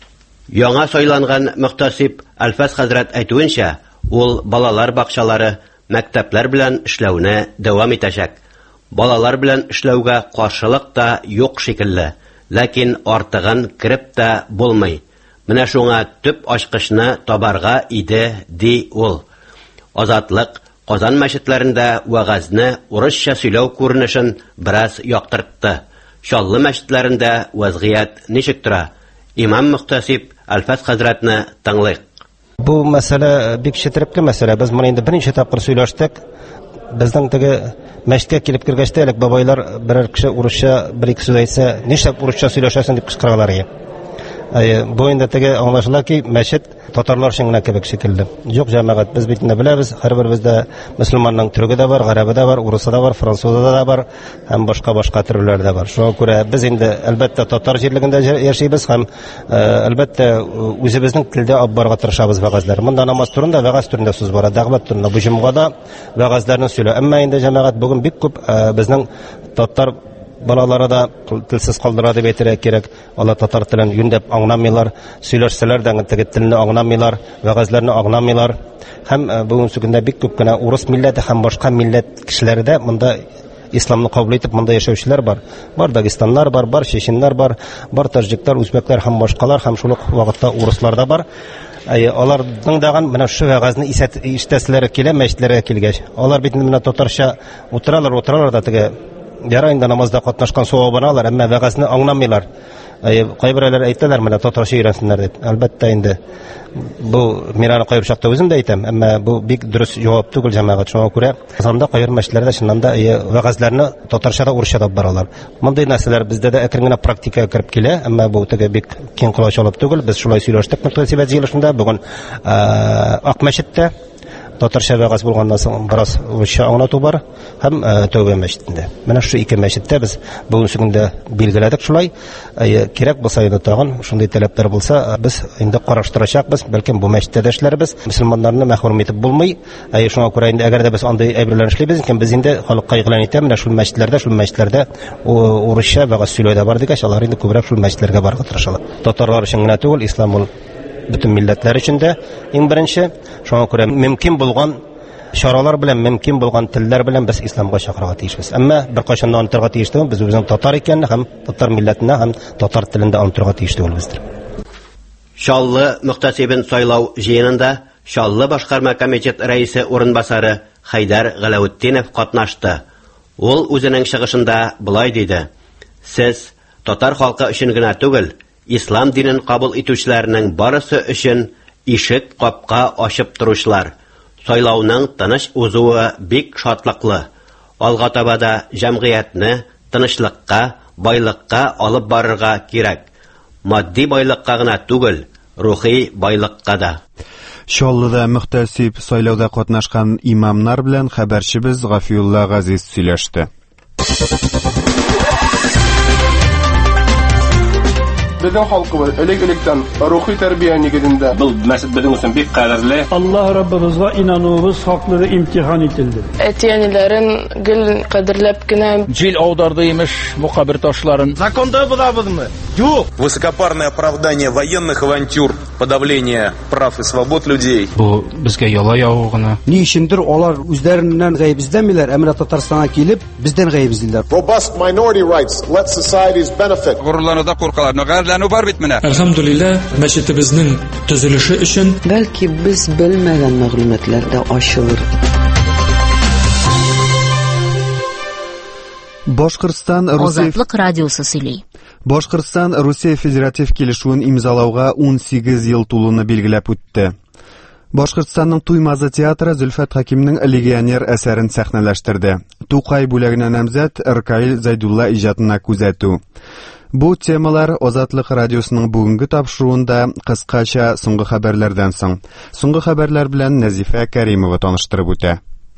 Яңа сайланган мөхтәсиб Әлфәс хәзрәт әйтүенчә, ул балалар бакчалары, мәктәпләр белән эшләүне дәвам итәчәк. Балалар белән эшләүгә каршылык та юк шикелле, ләкин артыгын кирип тә булмый. Менә шуңа төп ачкычны табарга иде, ди ул. Азатлык Казан мәчетләрендә вәгазьне урысча сөйләү күренешен бераз яктыртты. Чаллы мәчетләрендә вазгыять ничек тора? Имам мөхтәсиб Әлфәс хәзрәтне тыңлыйк. Бу мәсьәлә бик четерекле мәсьәлә. Без моны инде беренче тапкыр сөйләштек. Безнең теге мәчеткә килеп кергәчтә элек бабайлар берәр кеше урысча бер-ике сүз әйтсә, нишләп урысча сөйләшәсең дип кычкыралар иде. Бу инде теге аңлашыла ки, мәчет татарлар өчен генә кебек шикелле. Юк, җәмәгать, без бит инде беләбез, һәрберебездә мөселманның төрге дә бар, гарәбе дә бар, урысы да бар, французы да бар, һәм башка төрләр дә бар. Шуңа күрә без инде әлбәттә татар җирлегендә яшибез һәм әлбәттә үзебезнең телдә алып барырга тырышабыз вәгазьләр. Монда намаз турында, вәгазь турында сүз бара, дәгъват турында. Бу җомгада вәгазьләрне сөйлә. Әмма инде җәмәгать бүген бик күп безнең татар балалары да телсез калдыра дип әйтергә кирәк. Алар татар телен юндәп аңламыйлар, сөйләшсәләр дә теге телне аңламыйлар, вәгазьләрне аңламыйлар. Һәм бүген сүгендә бик күп кенә урыс милләте һәм башка милләт кешеләре дә монда исламны кабул итеп монда яшәүчеләр бар. Бар дагестаннар бар, бар чеченнар бар, бар таҗиклар, үзбәкләр һәм башкалар һәм шул ук вакытта урыслар да бар. Аларның даган менә шу вәгазьне ишетәселәре килә, мәчетләргә килгәч. Алар бит менә татарча утыралар да теге ярай инде намазда катнашкан савабын алар, әмма вәгазьне аңламыйлар. Кайберләр әйтәләр менә татарча өйрәнсеннәр дип. Әлбәттә инде бу мираны кайбер чакта үзем дә әйтәм, әмма бу бик дөрес җавап түгел җәмәгать. Шуңа күрә Казанда кайбер мәчетләрдә чыннан да вәгазьләрне татарчада, урысча да баралар. Мондый нәрсәләр бездә дә әкрен генә практикага кирип килә, әмма бу теге бик киң колач алып түгел. Без шулай сөйләштек мөхтәсибәт җыелышында бүген Ак мәчеттә татарча вәгазь булганнан соң бераз урысча аңлату бар һәм Тәүбә мәчетендә. Менә шу ике мәчеттә без бүген сүгендә билгеләдек шулай. Кирәк булса инде тагын шундый таләпләр булса, без инде караштырачакбыз. Бәлкем бу мәчеттә дә эшләрбез. Мөселманнарны мәхрүм итеп булмый. Шуңа күрә инде әгәр дә без андый әйберләр эшлибез икән, без инде халыкка игълан итә, менә шул мәчетләрдә урысча вәгазь сөйләүдә бар дигәч, алар инде күбрәк шул мәчетләргә барырга тырышалар. Татарлар өчен генә түгел, ислам ул бөтен милләтләр өчен дә иң беренче. Шуңа күрә мөмкин булган шаралар белән, мөмкин булган телләр белән без исламга чакырырга тиешбез. Әмма бер кайчан да онытырга тиеш түгел, без үзебезнең татар икәнне һәм татар милләтенә һәм татар телендә онытырга тиеш түгелбездер. Чаллы мөхтәсибен сайлау җыенында Чаллы башкарма комитет рәисе урынбасары Хайдар Галәүетдинов катнашты. Ул үзенең чыгышында булай диде: "Сез татар халкы өчен генә түгел, ислам динен кабул итүчеләрнең барысы өчен ишек капка ачып торучылар. Сайлауның тыныч узуы бик шатлыклы. Алга таба да җәмгыятьне тынычлыкка, байлыкка алып барырга кирәк. Матди байлыкка гына түгел, рухи байлыкка да." Чаллыда мөхтәсиб сайлауда катнашкан имамнар белән хәбәрчебез Гафиулла Газиз сөйләште. Безнең халкыбыз элек-электән рухи тәрбия нигезендә. Бу мәсҗид безнең өчен бик кадерле. Аллаһ Раббыбызга инануыбыз хаклыгы имтихан ителде. Әтиәниләрен гел кадерләп кенә Җил аударды имеш бу кабер ташларын. Законда булабызмы? Юк. Высокопарное оправдание военных авантюр, подавление прав и свобод людей. Бу безгә яла ягу гына. Ни өчендер алар үзләреннән гаеп издәмиләр, әмма Татарстанга килеп, бездән гаеп издиләр. Robust minority rights let societies benefit. Горурлануда куркалар, нәгәрләнү бар бит менә. Әлхәмдулилlah, мәчетебезнең төзелеше өчен Бәлки без белмәгән мәгълүматлар да ачылыр. Башкортстан Азатлык радиосы сөйли. Башкортстан Русия федератив килешүен имзалауга 18 ел тулуны билгеләп үтте. Башкортстанның Туймазы театры Зөлфәт Хакимның легионер әсәрен сәхнәләштерде. Тукай бүләгенә намзәт Ркаил Зайдулла иҗатына күзәтү. Бу темалар Азатлык радиосының бүгенге тапшыруында кыскача соңгы хәбәрләрдән соң. Соңгы хәбәрләр белән Назифа Кәримова таныштырып үтә.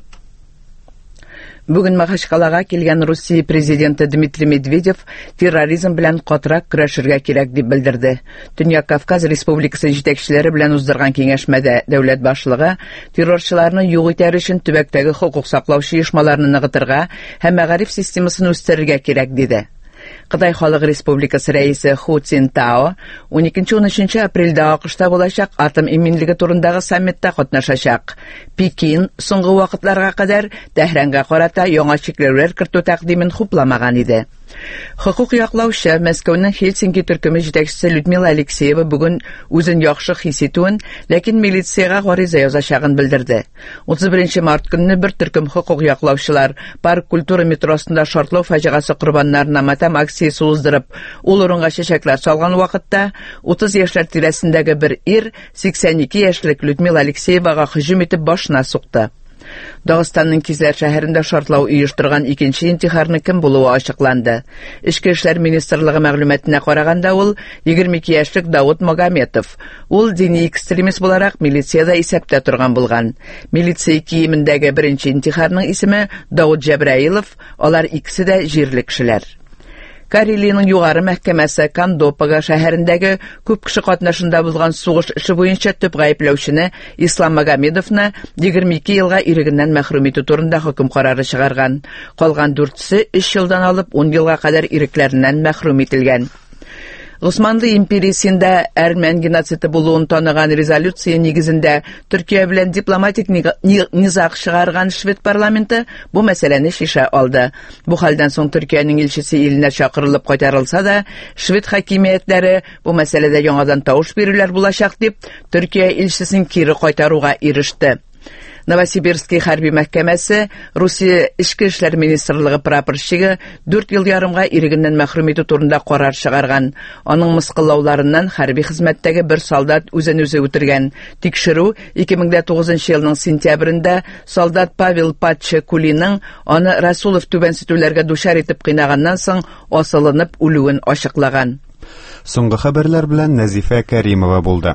Бүген Махачкалага килгән Русия президенты Дмитрий Медведев терроризм белән катырак көрәшергә кирәк дип белдерде. Төньяк Кавказ Республикасы җитәкчеләре белән уздырган киңәшмәдә дәүләт башлыгы террорчыларны юк итәр өчен төбәктәге хокук саклаучы оешмаларны ныгытырга һәм мәгариф системасын үстерергә кирәк диде. Кытай Халык Республикасы рәисе Ху Цинтао 12-13 апрельдә Акышта булачак атом иминлеге турындагы саммитта катнашачак. Пекин соңгы вакытларга кадәр Тәһранга карата яңа чикләүләр кертү тәкъдимен хупламаган иде. Хокук яклаучы Мәскәүнең Хельсинки төркеме җитәкчесе Людмила Алексеева бүген үзен яхшы хис итүен, ләкин милицияга гариза язачагын белдерде. 31 март көнне бер төркем хокук яклаучылар парк культура метросында шартлау фаҗигасы корбаннарына матам акциясе уздырып, ул урынга чәчәкләр салган вакытта 30 яшьләр тирәсендәге бер ир 82 яшьлек Людмила Алексеевага һөҗүм итеп башына сукты. Дагыстанның Кизләр шәһәрендә шартлау оештырган икенче интихарны кем булуы ачыкланды. Ичке эшләр министрлыгы мәгълүматына караганда, ул 22 яшьлек Давыт Магометов. Ул дини экстремист буларак милицияда исәптә торган булган. Милиция киемендәге беренче интихарның исеме Давыт Җәбраилов, алар икесе дә җирле кешеләр. Карелиянең югары мәхкәмәсе Кандопага шәһәрендәге күп кеше катнашында булган сугыш эше буенча төп гаепләүчене Ислам Магомедовны 22 елга ирегеннән мәхрүм итү турында хөкем карары чыгарган. Калган 4-се 3 елдан алып 10 елга кадәр ирекләреннән мәхрүм ителгән. Госманлы империясендә әрмән геноциды булуын таныган резолюция нигезендә Төркия белән дипломатик низак чыгарган Швед парламенты бу мәсьәләне шиша алды. Бу хәлдән соң Төркиянең илчесе иленә чакырылып кайтарылса да, Швед хакимиятләре бу мәсьәләдә яңадан тавыш бирүләр булачак дип Төркия илчесен кире кайтаруга иреште. Новосибирский хәрби мәхкәмәсе Русия Ичке эшләр министрлыгы прапорщигы 4 ел ярымга ирегеннән мәхрүм итү турында карар чыгарган. Аның мыскыллауларыннан хәрби хезмәттәге бер солдат үзен-үзе үтергән. Тикшерү 2009 елның сентябрендә солдат Павел Патче Кулиның аны Расулов түбәнсетүләргә дучар итеп кыйнаганнан соң асылынып үлүен ачыклаган. Соңгы хәбәрләр белән Назифа Кәримова булды.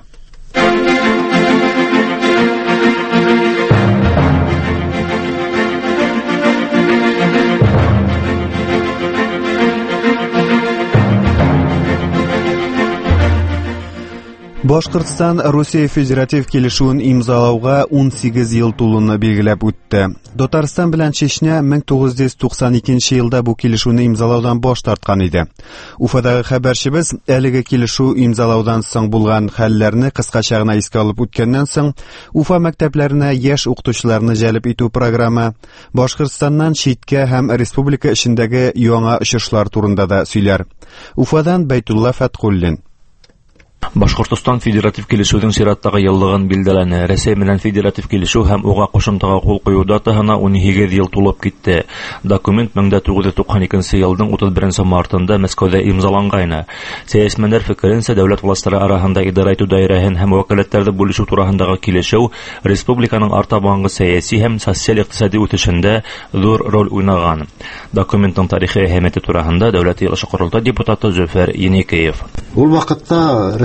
Башкортстан Русия федератив килешүен имзалауга 18 ел тулуны билгеләп үтте. Татарстан белән Чечня 1992 елда бу килешүне имзалаудан баш тарткан иде. Уфадагы хәбәрчебез әлеге килешү имзалаудан соң булган хәлләрне кыскача гына искә алып үткәннән соң Уфа мәктәпләренә яшь укытучыларны җәлеп итү программы, Башкортстаннан читкә һәм республика эчендәге яңа очышлар турында да сөйләр. Уфадан Бәйтулла Фаткуллин. Башкортстан федератив килешүнең сираттагы еллыгын билдәләне. Рәсәй белән федератив килешү һәм уга кушымтага кул кую датаһына 12 ел тулып китте. Документ 1992 елның 31 мартында Мәскәүдә имзаланган. Сәясәтмәннәр фикеренчә, дәүләт властьлары арасында идара итү даирәһен һәм вәкаләтләрне бүлешү турысындагы килешү республиканың артабангы сәяси һәм социаль-икътисади үсешендә зур роль уйнаган. Документның тарихи әһәмияте турысында дәүләт йыгышы корылтай депутаты Зөфәр Еникеев. Ул вакытта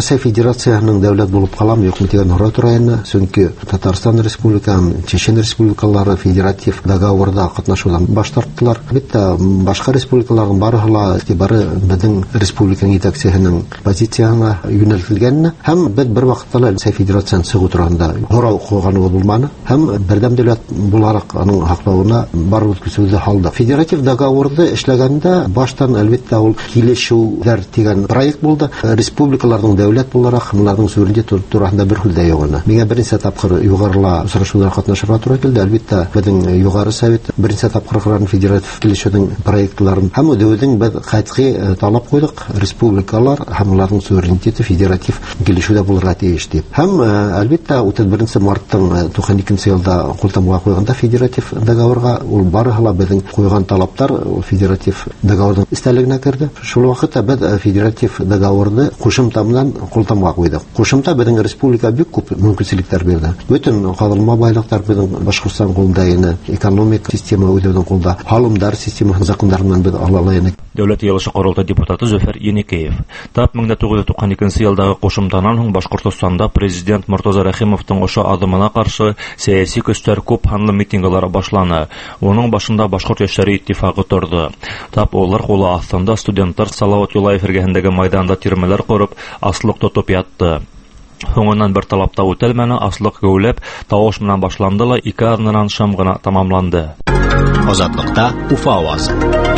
Россия Федерациясының дәүләт булып каламы юкмы дигән һорау тора инде. Чөнки Татарстан Республикасы, Чечен Республикалары федератив договорда катнашудан баш тарттылар. Битта башка республикаларның барыгы игътибары безнең республиканың итәкчесенең позициясына юнәлтелгән. Һәм без бер вакытта Россия Федерациясының чыгу турында һорау куйганы булманы. Һәм бердәм дәүләт буларак аның хаклауына барып үткәрүдә халда. Федератив договорда эшләгәндә баштан әлбәттә ул килешүләр дигән проект булды. Республикаларның дәүләт буларак хәмләрнең суверенитет турында бер хәлдә югына. Миңа беренче тапкыр югарыла сорашуларга катнашырга туры килде. Әлбәттә безнең югары совет беренче тапкыр федератив килешүнең проектларын һәм үдәүдән без катгый талап куйдык. Республикалар хәмләрнең суверенитеты федератив килешүдә булырга тиеш дип. Һәм әлбәттә 31 марттың 92 елда култамга куйганда федератив договорга ул барыгы безнең куйган талаптар федератив договорның истәлегенә керде. Шул вакытта без федератив договорны кушымта белән култамга куйдык. Кушымта безнең республика бик күп мөмкинлекләр бирде. Бөтен калдырма байлыклар безнең Башкортстан кулында иде, экономик система үдәүдән кулда, халымдар системасы законнарыннан без ала алабыз. Дәүләт Йыгышы корылтай депутаты Зөфәр Еникеев. Тап 1992 елдагы кушымтаннан соң Башкортстанда президент Муртаза Рәхимовның ошо адымына каршы сәяси көчләр күп ханлы митинглар башланы. Оның башында Башкорт яшьләре иттифагы торды. Тап олар кулы астында студентлар Салават Юлаев эргәһендәге майданда тирмәләр корып, аслык тотып ятты. Соңыннан бер талапта үтәлмәне, аслык гәүләп, тавыш менән башланды ла 2 арнанан шам гына тамамланды. Азатлыкта Уфа авазы.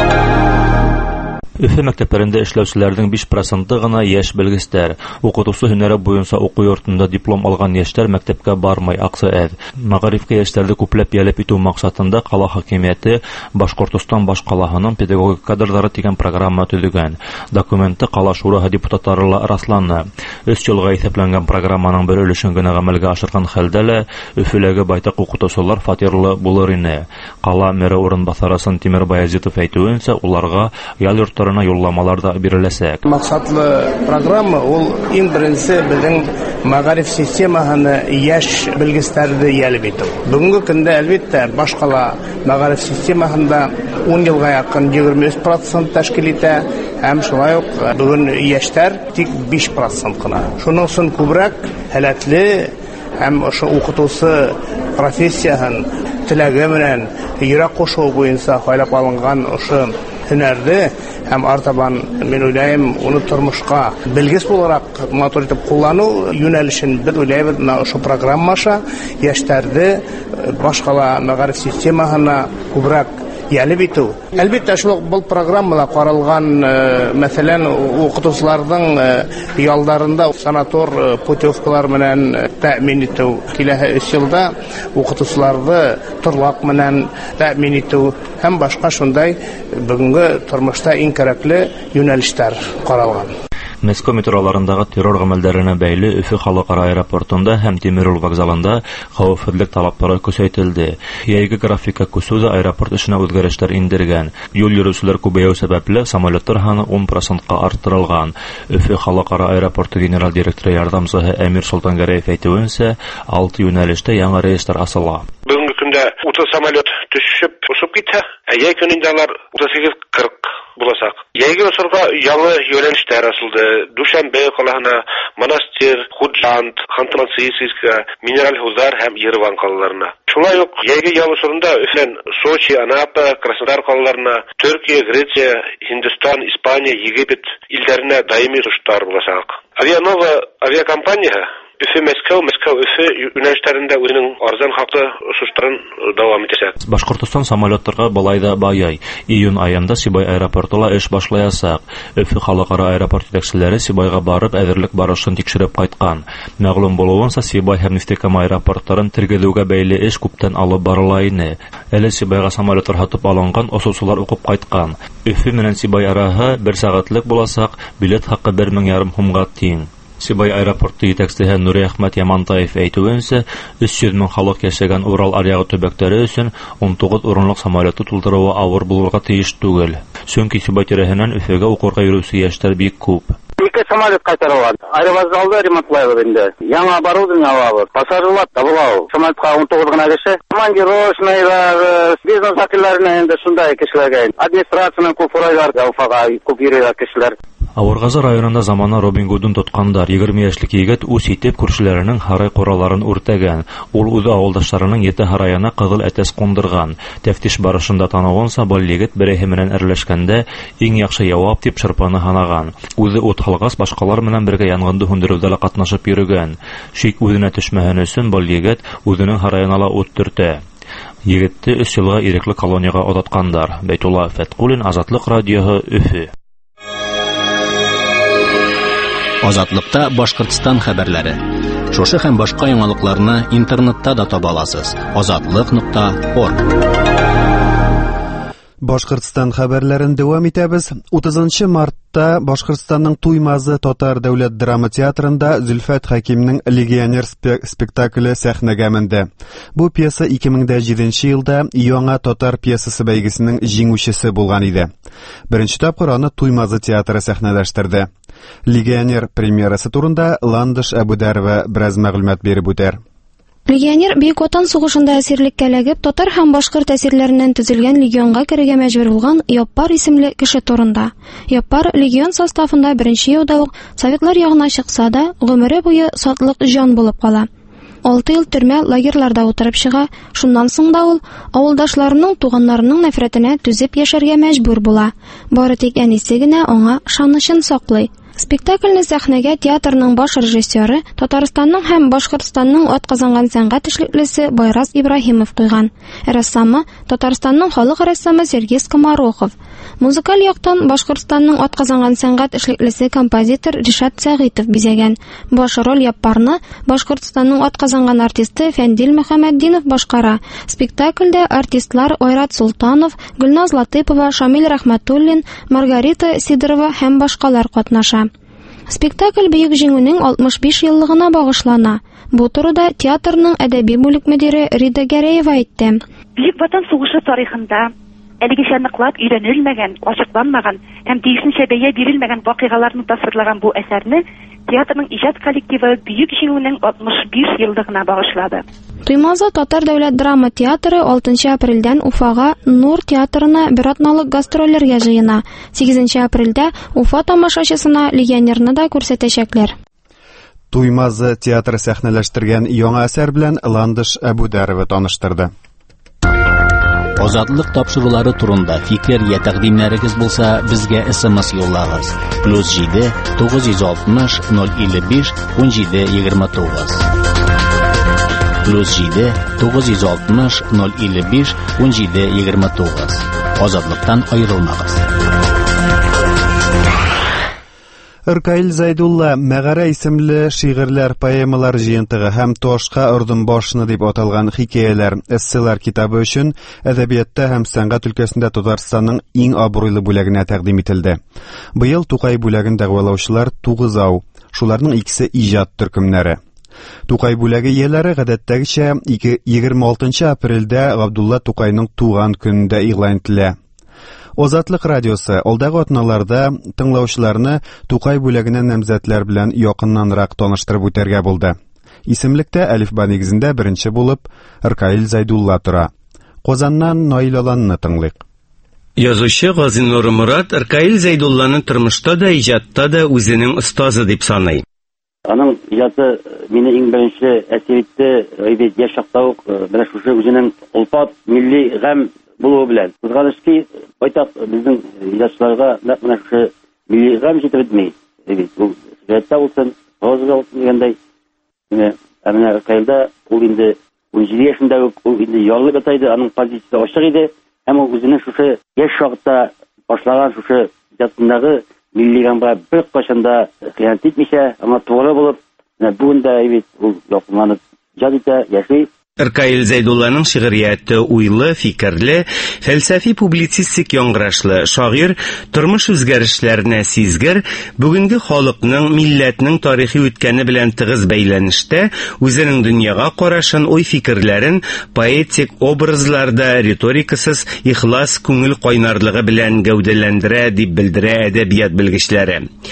Өфе мәктәпләрендә эшләүчеләрнең 5% гына яшь белгечләр. Укытучы һөнәре буенча уку йортында диплом алган яшьләр мәктәпкә бармый, аксы әз. Мәгарифкә яшьләрне күпләп ялеп итү максатында кала хакимияте Башкортстан баш калаһының педагогик кадрлары дигән программа төзегән. Документты кала шураһы депутатлары расланды. 3 елга исәпләнгән программаның бер өлешен генә гамәлгә ашырган хәлдә лә Өфеләге байтак укытучылар фатирлы булыр ине. Кала мэре урынбасары Тимер Баязитов әйтүенчә, уларга ял йортларына юлламалар да биреләсәк. Максатлы программа ул иң беренче безнең мәгариф системаһын яшь белгечләрне ялеп итү. Бүгенге көндә әлбәттә башкала мәгариф системаһында 10 елга якын 23% тәшкил итә, һәм шулай ук бүген яшьләр тик 5% кына. Шуның өчен күбрәк һәләтле һәм ошо укытучы профессияһын теләге белән йөрәк кушу буенча хайлап алынган ошо һөнәрне һәм артабан мен уйлайм, уны тормышка белгес буларак матур итеп куллану юнәлешен без уйлайбыз, ошо программаша яшьләрне башкала мәгариф системаһына күбрәк ялеп итү. Әлбәттә шул бу программалар каралган, мәсәлән, укытучыларның ялларында санатор путевкалар белән тәэмин итү. Киләһе 3 елда укытучыларны торлак белән тәэмин итү һәм башка шундай бүгенге тормышта иң кирәкле юнәлештәр каралган. Мәскәү метроларындагы террор гамәлләренә бәйле Өфе халыкара аэропортында һәм Тимирюл вокзалында хәвефсезлек талаплары көчәйтелде. Яйгы графикка күсүдә аэропорт эшенә үзгәрешләр индергән. Юл йөрүчеләр күбәю сәбәпле самолетлар саны 10%-ка арттырылган. Өфе халыкара аэропорты генераль директоры ярдәмчесе Әмир Солтангәрәев әйтүенчә, 6 юнәлештә яңа рейслар асыла. Бүгенге көндә 30 самолет төшеп, ушып китә. Яй көнендә алар 38-40 буласак. Яйгы осырга яңа юнәлештәр асылды. Душанбе калаһына, Монастир, Худжант, Ханты-Мансийская, Минераль Хузар һәм Ереван калаларына. Шулай ук яйгы ял осырында Өфән, Сочи, Анапа, Краснодар калаларына, Төркия, Греция, Һиндстан, Испания, Египет илләренә даими рейслар буласак. Авианова авиакомпания Өфе Мәскәү, Өфе юнәлешләрендә үзенең арзан хаклы ұшыштарын дәвам итәчәк. Башкортстан самолетларга былай да бай. Июнь айында Сибай аэропортында эш башлаячак. Өфе халыкара аэропорт җитәкчеләре Сибайга барып, әзерлек барышын тикшереп кайткан. Мәгълүм булуынча, Сибай һәм Нефтекама аэропортларын тергелүгә бәйле эш күптән алып барыла иде. Әле Сибайга самолетлар һатып алынган, осучылар укып кайткан. Өфе менән Сибай арасы 1 сәгатьлек буласак, билет хакы 1,5 сумга тиң. Сибай аэропорты җитәкчесе Нури Әхмәт Ямантаев әйтүенчә, 300 мең халык яшәгән Урал аръягы төбәкләре өчен 19 урынлык самолетты тултыруы авыр булырга тиеш түгел. Чөнки Сибай тирәһеннән Өфөгә укырга йөрүче яшьләр бик күп. 2 самолет кайтарылган. Аэровокзалда ремонтлайлар инде. Яңа оборудование алабыз. Пассажирлар табылау. Самолетка 19 гына кеше. Командировочныйлар, бизнес вәкилләренә инде шундай кешеләргә. Администрациянең күп фурайлар, Уфага күп йөрәк кешеләр. Авыргазы районында замана Робин Гудын тоткандар. 20 яшьлек егет үз итеп күршеләренең һарай кораларын үртәгән. Ул үзе авылдашларының 7 һараяна кызыл әтәс кундырган. Тәфтиш барышында танылганса, бал егет берәйһе белән әрләшкәндә иң яхшы явап дип шырпаны һанаган. Үзе ут халгас башкалар белән бергә янганды һүндерүдә катнашып йөргән. Шик үзенә төшмәһен өчен бал егет үзенең һараена ла ут төртә. Егетте 3 елга ирекле колонияга озаткандар. Бәйтулла Фәткулин, Азатлык радиоһы, Өфе. Азатлыкта Башкортстан хәбәрләре. Шушы һәм башка яңалыкларны интернетта да таба аласыз. Azatlyk.org. Башкортстан хәбәрләрен дәвам итәбез. 30 мартта Башкортстанның Туймазы татар дәүләт драма театрында Зөлфәт Хәкимнең Легионер спектакле сәхнәгә менде. Бу пьеса 2007 елда яңа татар пьесасы бәйгесенең җиңүчесе булган иде. Беренче тапкыр аны Туймазы театры сәхнәләштерде. Легионер премьерасы турында Ландыш Әбүдәрова бераз мәгълүмат биреп үтәр. Легионер Бөек Ватан сугышында әсирлеккә эләгеп, татар һәм башкорт әсирләреннән төзелгән легионга керергә мәҗбүр булган Яппар исемле кеше турында. Яппар легион составында беренче елда ук советлар ягына чыкса да, гомере буе сатлык җан булып кала. 6 ел төрмә лагерьларда утырып чыга. Шуннан соң да ул авылдашларының, туганнарының нәфрәтенә түзеп яшәргә мәҗбүр була. Бары тик әнисе генә аңа ышанычын саклый. Спектакльне сәхнәгә театрның баш режиссеры, Татарстанның һәм Башкортстанның атказанган сәнгать эшлеклесе Байрас Ибраһимов куйган. Рәссамы Татарстанның халык рәссамы Сергей Скоморохов. Музыкаль яктан Башкортстанның атказанган сәнгать эшлеклесе композитор Ришат Сәгыйтов бизәгән. Баш роль Яппарны Башкортстанның атказанган артисты Фәндил Мөхәммәддинов башкара. Спектакльдә артистлар Айрат Султанов, Гөлназ Латыпова, Шамил Рәхмәтуллин, Маргарита Сидорова һәм башкалар катнаша. Спектакль бөек җиңүнең 65 еллыгына багышлана. Бу турыда театрның әдәби бүлек мөдире Рида Гәрәева әйтте. Бөек Ватан сугышы тарихында әлегечә ныклап өйрәнелмәгән, ачыкланмаган һәм тиешенчә бәя бирелмәгән вакыйгаларны тасвирлаган бу әсәрне театрның иҗат коллективы бөек җиңүнең 65 еллыгына багышлады. Туймазы татар дәүләт драма театры 6 апрельдән Уфага Нур театрына бер атналык гастрольләргә җыена. 8 апрельдә Уфа тамашачысына Легионерны да күрсәтәчәкләр. Туймазы театры сәхнәләштергән яңа әсәр белән Ландыш Әбүдәрова таныштырды. Азатлык тапшырулары турында фикер я тәкъдимнәрегез булса, безгә SMS юллагыз. +7 960 055 1729. +7 960 055 1729. Азатлыктан аерылмагыз. Иркаил Зайдулла Мәгарә исемле шигырьләр, поэмалар җыентыгы һәм Ташка ордым башны дип аталган хикәяләр, эсселар китабы өчен әдәбиятта һәм сәнгать өлкәсендә Татарстанның иң абруйлы бүләгенә тәкъдим ителде. Быел Тукай бүләген дәгъвалаучылар 9 ау, шуларның икесе иҗат төркемнәре. Тукай бүләге ияләре гадәттәгечә 26 апрельдә Габдулла Тукайның туган көнендә игълан ителә. Азатлык радиосы алдагы атналарда тыңлаучыларны Тукай бүләгенә намзәтләр белән якыннанрак таныштырып үтәргә булды. Исемлектә әлифба нигезендә беренче булып Иркаил Зайдулла тора. Казаннан Наил Аланны тыңлыйк. Язучы Газинур Мурат Иркаил Зайдулланы тормышта да, иҗатта да үзенең остазы дип саный. Аның иҗаты мине иң беренче әсер итте. Әйбәт яшь чакта ук менә шушы үзенең улпат милли гам булуы белән. Кызганычки, байтак безнең иҗатчыларга менә шушы милли гам җитмәй. Бу сәясәттә булсын, розга булсын дигәндәй. Менә Каилда ул инде 17 яшендә ук ул инде яллы ятайды, аның позициясе ачык иде. Һәм ул үзенең шушы яшь чакта башлаган шушы иҗатындагы милли гамга бер кашанда хыянат итмичә, аңа туры булып, менә бүген дә әйбәт ул якынланып иҗат итә, яши. Иркаил Зайдулланың шигырияте уйлы, фикерле, фәлсәфи публицистик яңгырашлы, шагыйрь тормыш үзгәрешләренә сизгер, бүгенге халыкның, милләтнең тарихи үткәне белән тыгыз бәйләнештә үзенең дөньяга карашын, уй-фикерләрен поэтик образларда риторикасыз ихлас күңел кайнарлыгы белән гәүдәләндерә дип белдерә әдәбият белгечләре.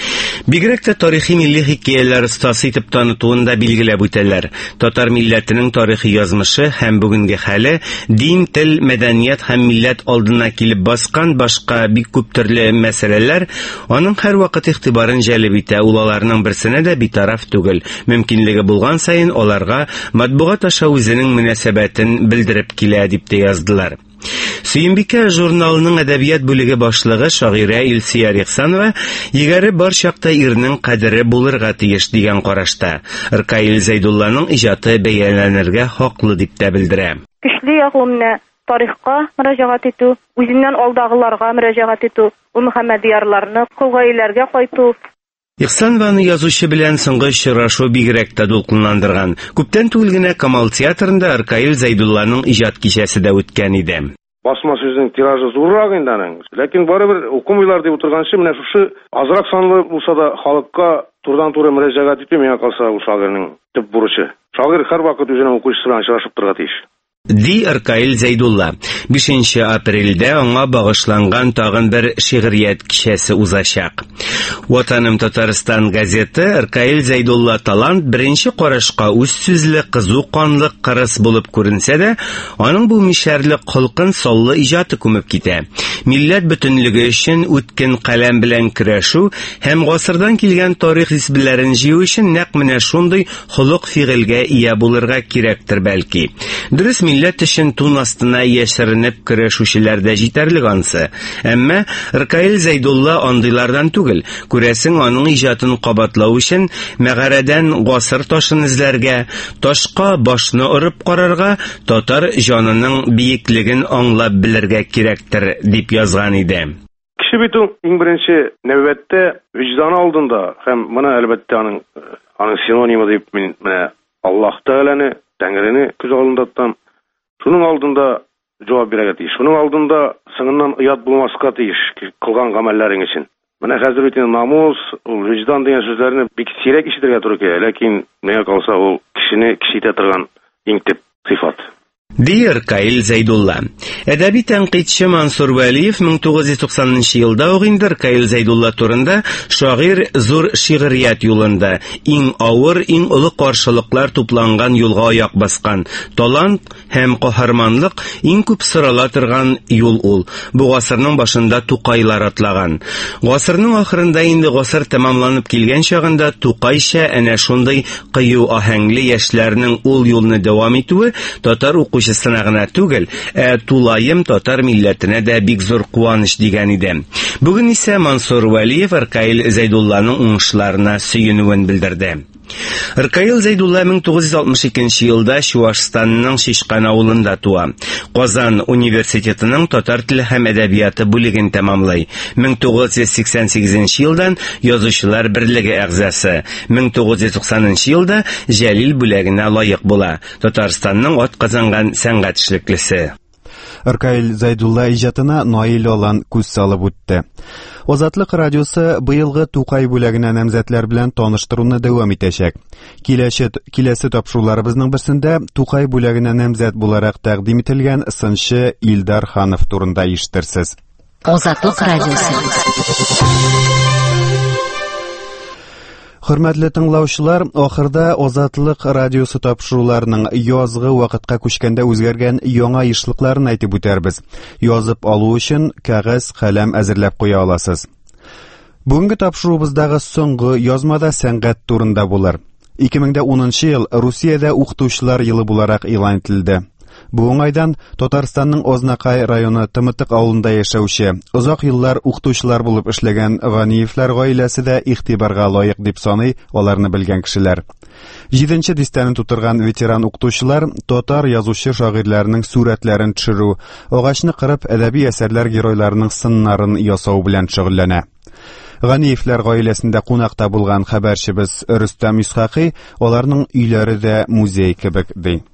Бигрәк тә тарихи милли хикәяләр остасы итеп танытуын да билгеләп үтәләр. Татар милләтенең тарихи язмышы һәм бүгенге хәле, дин, тел, мәдәният һәм милләт алдына килеп баскан башка бик күп төрле мәсьәләләр аның һәр вакыт игътибарын җәлеп итә. Ул аларның берсенә дә битараф түгел. Мөмкинлеге булган сайын аларга матбугат аша үзенең мөнәсәбәтен белдереп килә дип тә яздылар. Сөембикә журналының әдәбият бүлеге башлыгы шагыйрә Илсия Рихсанова егәре бар чакта ирнең кадере булырга тиеш дигән карашта. Ркаил Зәйдулланың иҗаты бәяләнергә хаклы дип тә белдерә. Көчле ягымны тарихка мөрәҗәгать итү, үзеннән алдагыларга мөрәҗәгать итү, ул Мөхәммәдиярларны кылгайларга кайту. Ихсанованы язучы белән соңгы очрашу бигрәк тә дулкынландырган. Күптән түгел генә Камал театрында Ркаил Зәйдулланың иҗат кичәсе дә үткән иде. Басма сүзнең тиражы зуррак инде аның. Ләкин барыбер укымыйлар дип утырганчы, менә шушы азрак санлы булса да халыкка турыдан-туры мөрәҗәгать итү миңа калса ул шагыйрьнең төп бурычы. Шагыйрь һәр вакыт үзенең укучысы белән очрашып торырга тиеш. Ди Ркаил Зәйдулла. 5 апрельдә аңа багышланган тагын бер шигърият кичәсе узачак. Ватаным Татарстан газеты Ркаил Зәйдулла талант беренче карашка үз сүзле, кызу канлы кырыс булып күренсә дә, аның бу мишәрле кылкын саллы иҗаты күмеп китә. Милләт бөтенлеге өчен үткен каләм белән көрәшү һәм гасырдан килгән тарих исбеләрен җыю өчен нәкъ менә шундый холык-фигылгә ия булырга кирәктер бәлки. Дөрес, милләт өчен тун астына яшеренеп көрәшүчеләр дә җитәрлек ансы. Әмма Ркаил Зәйдулла андыйлардан түгел. Күрәсең, аның иҗатын кабатлау өчен мәгарәдән гасыр ташын эзләргә, ташка башны урып карарга, татар җанының биеклеген аңлап белергә кирәктер дип язган иде. Кеше бит ул иң беренче нәүбәттә виҗданы алдында һәм моны әлбәттә аның синонимы дип мин менә Аллаһ Тәгаләне, Тәңрене күз алдында тотам. Шуның алдында җавап бирергә тиеш. Шуның алдында сыңыннан оят булмаска тиеш кылган гамәлләрең өчен. Менә хәзер бит намус, ул виҗдан дигән сүзләрне бик сирәк ишетергә туры килә, ләкин миңа калса ул кешене кеше итә торган иң төп сыйфат. Ди Ркаил Зәйдулла. Әдәби тәнкыйтьче Мансур Вәлиев 1990 елда ук инде Ркаил Зәйдулла турында шагыйрь зур шигърият юлында иң авыр, иң олы каршылыклар тупланган юлга аяк баскан. Талант һәм каһарманлык иң күп сырала торган юл ул. Бу гасырның башында Тукайлар атлаган. Гасырның ахырында инде гасыр тәмамланып килгән чагында Тукайча әнә шундый кыю аһәңле яшьләрнең ул юлны дәвам итүе татар укучысына гына түгел, тулаем татар милләтенә дә бик зур куаныч дигән иде. Бүген исә Мансур Вәлиев Ркаил Зәйдулланың уңышларына сөенүен белдерде. Ркаил Зәйдулла 1962 елда Чувашстанның Шишкан авылында туа. Казан университетының татар теле һәм әдәбияты бүлеген тәмамлый. 1988 елдан Язучылар берлеге әгъзасы. 1990 елда Җәлил бүләгенә лаек була. Татарстанның атказанган сәнгать эшлеклесе. Ркаил Зәйдулла иҗатына Наил Алан күз салып үтте. Азатлык радиосы быелгы Тукай бүләгенә намзәтләр белән таныштыруны дәвам итәчәк. Киләсе тапшыруларыбызның берсендә Тукай бүләгенә намзәт буларак тәкъдим ителгән сынчы Илдар Ханов турында ишетерсез. Азатлык радиосы. Хөрмәтле тыңлаучылар, ахырда Азатлык радиосы тапшыруларының язгы вакытка күчкәндә үзгәргән яңа ишлыкларын әйтеп үтәрбез. Язып алу өчен кәгазь, каләм әзерләп куя аласыз. Бүгенге тапшыруыбыздагы соңгы язмада сәнгать турында булыр. 2010 ел Русиядә укытучылар елы буларак игълан ителде. Бу уңайдан Татарстанның Ознакай районы Тымытык авылында яшәүче, озак еллар укытучылар булып эшләгән Ганиевләр гаиләсе дә игътибарга лаек дип саный аларны белгән кешеләр. 7-нче дистәне тутырган ветеран укытучылар татар язучы шагыйрьләренең сурәтләрен төшерү, агачны кырып әдәби әсәрләр геройларының сыннарын ясау белән шөгыльләнә. Ганиевләр гаиләсендә кунакта булган хәбәрчебез Рөстәм Исхакый аларның өйләре дә музей кебек ди.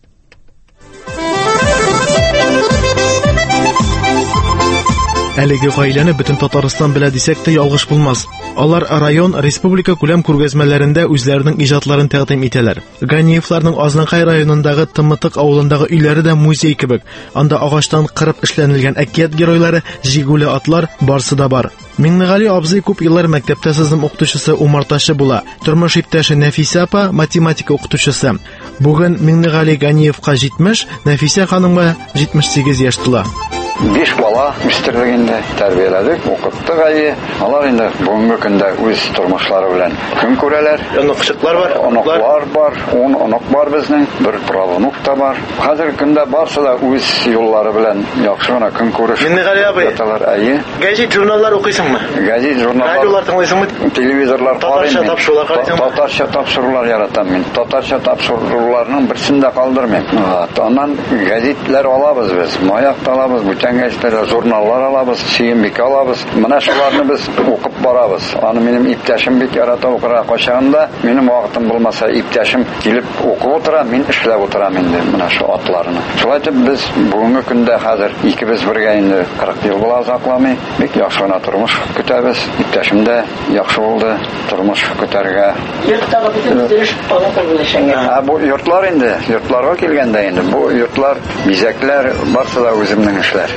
Әлеге гаиләне бөтен Татарстан белә дисәк тә ялгыш булмас. Алар район, республика күләм күргәзмәләрендә үзләренең иҗатларын тәкъдим итәләр. Ганиевларның Азнакай районындагы Тымытык авылындагы өйләре дә музей кебек. Анда агачтан кырып эшләнелгән әкият геройлары, җигүле атлар барсы да бар. Миңнегали абзый күп еллар мәктәптә сызым укытучысы умарташы була. Тормыш иптәше Нәфисә апа математика укытучысы. Бүген Миңнегали Ганиевка 70, Нәфисә ханымга 78 яшь тула. 5 бала үстердек тәрбияләдек, укыттык әйе. Алар инде бүгенге көндә үз тормышлары белән көн күрәләр. Оныклар бар, оныклар бар, онок бар безнең, бер правонук та бар. Хәзер көндә барсы да үз юллары белән яхшы гына көн күреш. Миңнегали абый, әйе. Гәзит журналлар укыйсыңмы? Гәзит журналлар. Радиолар тыңлыйсыңмы? Телевизорлар карыйм. Татарча тапшырулар карыйсыңмы? Татарча тапшырулар яратам мин. Татарча тапшыруларның берсен дә калдырмыйм. Аннан гәзитләр алабыз без. Маяк алабыз, бүтән гәзитләр, журналлар алабыз, Сөембик алабыз. Менә шуларны без укып барабыз. Аны минем иптәшем бик ярата укырга качагында, минем вакытым булмаса, иптәшем килеп укып утыра, мин эшләп утырам инде менә шу атларны. Шулай итеп без бүгенге көндә хәзер икебез бергә инде 40 ел була узакламый, бик яхшы гына тормыш көтәбез. Иптәшем дә яхшы булды тормыш көтәргә. Йорттагы бөтен төзелеш аны кылышыңа. Бу йортлар инде, йортларга килгәндә инде бу йортлар, бизәкләр барсы да үземнең эшләр.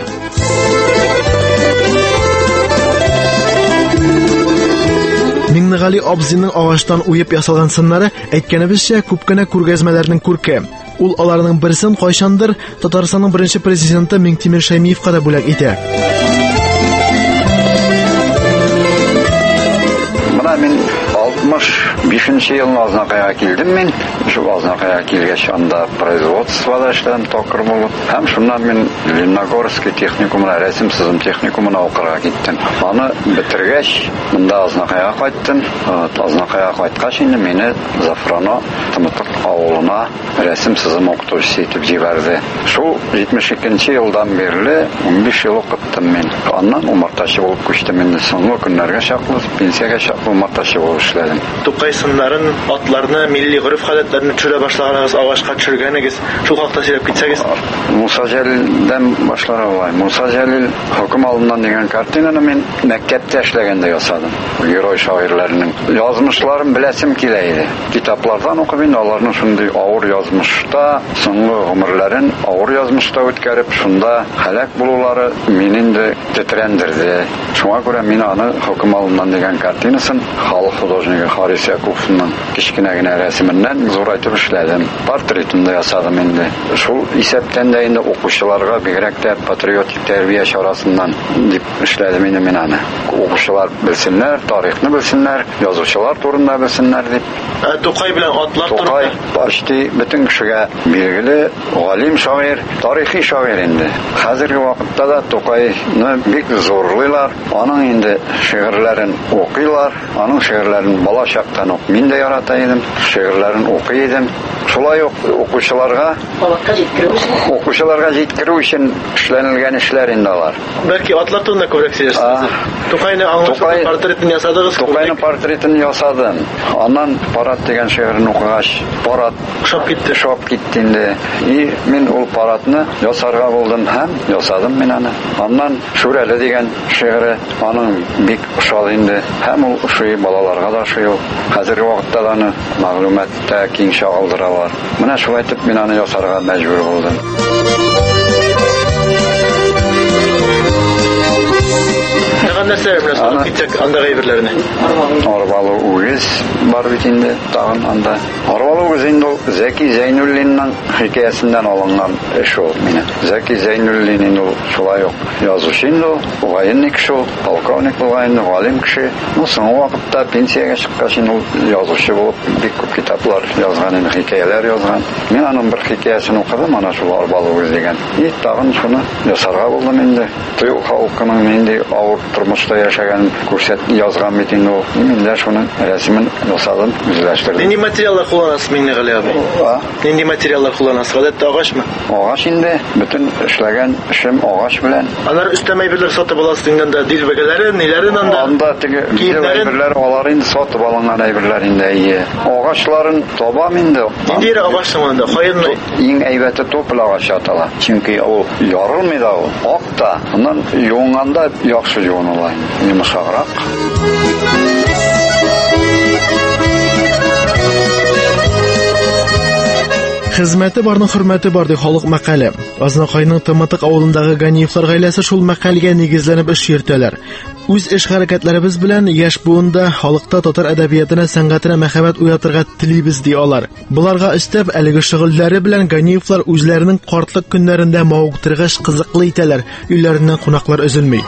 Миңнегали абзыйның агачтан уеп ясалган сыннары әйткәнебезчә күп кенә күргәзмәләрнең күрке. Ул аларның берсен кайчандыр Татарстанның беренче президенты Миңтимер Шәймиевка да бүләк итә. Менә мин 65-нче елның Азнакайга килдем мин. Шу Азнакайга килгәч анда производствода эшләдем токыр булып. Һәм шуннан мин Лениногорский техникумына, рәсем сызым техникумына укырга киттем. Аны бетергәч, монда Азнакайга кайттым. Азнакайга кайткач инде мине Зафрано Тымытык авылына рәсем сызым укытучысы итеп җибәрде. Шу 72-нче елдан бирле 15 ел укыттым мин. Аннан умартачы булып күчтем инде. Соңгы көннәргә чаклы пенсиягә чаклы умартачы булып эшләдем. Тукай сыннарын, атларны, милли гореф-гадәтләрне төшерә башлаганыгыз, агачка төшергәнегез, шул хакта сөйләп китсәгез. Муса Җәлилдән башлар алай. Муса Җәлил хөкем алдыннан дигән картинаны мин мәктәптә эшләгәндә ясадым. Герой шагыйрьләрнең язмышларын беләсем килә иде. Китаплардан укып инде аларның шундый авыр язмышта, соңгы гомерләрен авыр язмышта үткәреп, шунда һәлак булулары мине инде тетрәндерде. Шуңа күрә мин аны хөкем алдыннан дигән картинасын халык художнигы Харис Яковлевның кичкенә генә рәсеменнән зурайтып эшләдем. Портретын да ясадым инде. Шул исәптән дә инде укучыларга бигрәк тә патриотик тәрбия чарасыннан дип эшләдем инде мин аны. Укучылар белсеннәр, тарихны белсеннәр, язучылар турында белсеннәр дип. Тукай белән атлар турында почти бөтен кешегә билгеле галим шагыйрь, тарихи шагыйрь инде. Хәзерге вакытта да Тукайны бик зурлыйлар. Аның инде шигырьләрен укыйлар. Аның шигырьләрен бала чактан ук мин дә ярата идем. Шигырьләрен укый идем. Шулай ук укучыларга җиткерү өчен эшләнелгән эшләр инде алар. Бәлки атлар турында күбрәк сөйләрсез. Тукайны аңлашып портретын ясадыгыз. Тукайны портретын ясадым. Аннан парад дигән шигырен укыгач, парад шап китте инде. И мин ул парадны ясарга булдым һәм ясадым мин аны. Аннан Шүрәле дигән шигыре аның бик ошады инде. Һәм ул шуй балаларга да шуй. Хәзерге вакытта да аны мәгълүматта киң чагылдыралар. Менә шулай итеп мин аны ясарга мәҗбүр булдым. Нәрсәләр белән санап китсәк анда гайберләрне? Арбалы үгез бар бит инде тагын анда. Арбалы үгез инде Зәки Зәйнуллинның хикәясеннән алынган эш ул мине. Зәки Зәйнуллин инде шулай ук язучы инде, военный кеше, полковник булган, галим кеше. Ну соңгы вакытта пенсиягә чыккач инде язучы булып бик күп китаплар язган, хикәяләр язган. Мин аның бер хикәясен укыдым, ана шул Арбалы үгез дигән. И тагын шуны ясарга булдым инде. Тыю халкының нинди авыр тормышта яшәгән күрсәт язган бит инде ул. Мин дә шуның рәсемен ясадым, үзләштердем. Нинди материаллар кулланасыз Миңнегали абый? Нинди материаллар кулланасыз? Гадәттә агачмы? Агач инде, бөтен эшләгән эшем агач белән. Алар үстәмә әйберләр сатып аласыз дигәндә дилбәгәләре, ниләрен анда? Анда теге әйберләр алар инде сатып алынган әйберләр инде ие. Агачларын табам инде. Нинди агач анда? Хаянны. Иң әйбәте топыл агач атала. Чөнки ул ярылмый да ул. Акта. Аннан юнганда яхшы юныла. Йомшаграк. Хезмәте барның хөрмәте бар ди халык мәкале. Азнакайның Тымытык авылындагы Ганиевлар гаиләсе шул мәкалгә нигезләнеп эш йөртәләр. Үз эш хәрәкәтләребез белән яшь буында халыкта татар әдәбиятына, сәнгатенә мәхәббәт уятырга телибез ди алар. Буларга өстәп, әлеге шөгыльләре белән Ганиевлар үзләренең картлык көннәрендә мавыктыргыч кызыклы итәләр. Өйләреннән кунаклар өзелми.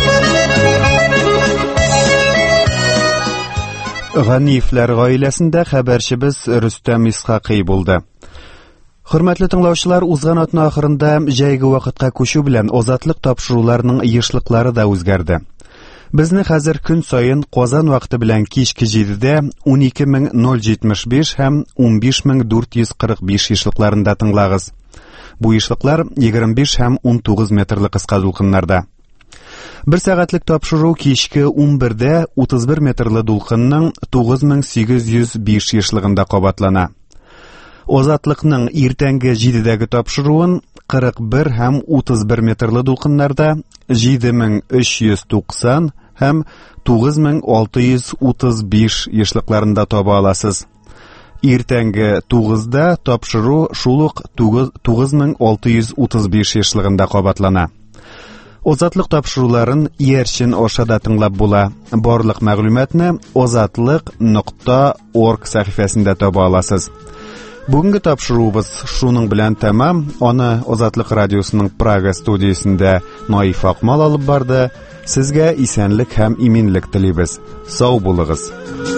Ганиевлар гаиләсендә хәбәрчебез Рөстәм Исхакый булды. Хөрмәтле тыңлаучылар, узган атна ахырында җәйге вакытка күчү белән азатлык тапшыруларның йышлыклары да үзгәрде. Безне хәзер көн сайын Казан вакыты белән кичке 7дә 12075 һәм 15445 йышлыкларында тыңлагыз. Бу йышлыклар 25 һәм 19 метрлы кыска дулкыннарда. 1 сәгатьлек тапшыру кичке 11дә 31 метрлы дулкынның 9805 йышлыгында кабатлана. Азатлыкның иртәнге 7дәге тапшыруын 41 һәм 31 метрлы дулкыннарда 7390 һәм 9635 йышлыкларында таба аласыз. Иртәнге 9да тапшыру шул ук 9635 йышлыгында кабатлана. Азатлык тапшыруларын Иярчин Ошада тыңлап була. Барлык мәгълүматны ozatliq.org сәхифәсендә таба аласыз. Бүгенге тапшыруыбыз шуның белән тәмам. Аны Азатлык радиосының Прага студиясендә Наиф Акмал алып барды. Сезгә исәнлек һәм иминлек телибез. Сау булыгыз.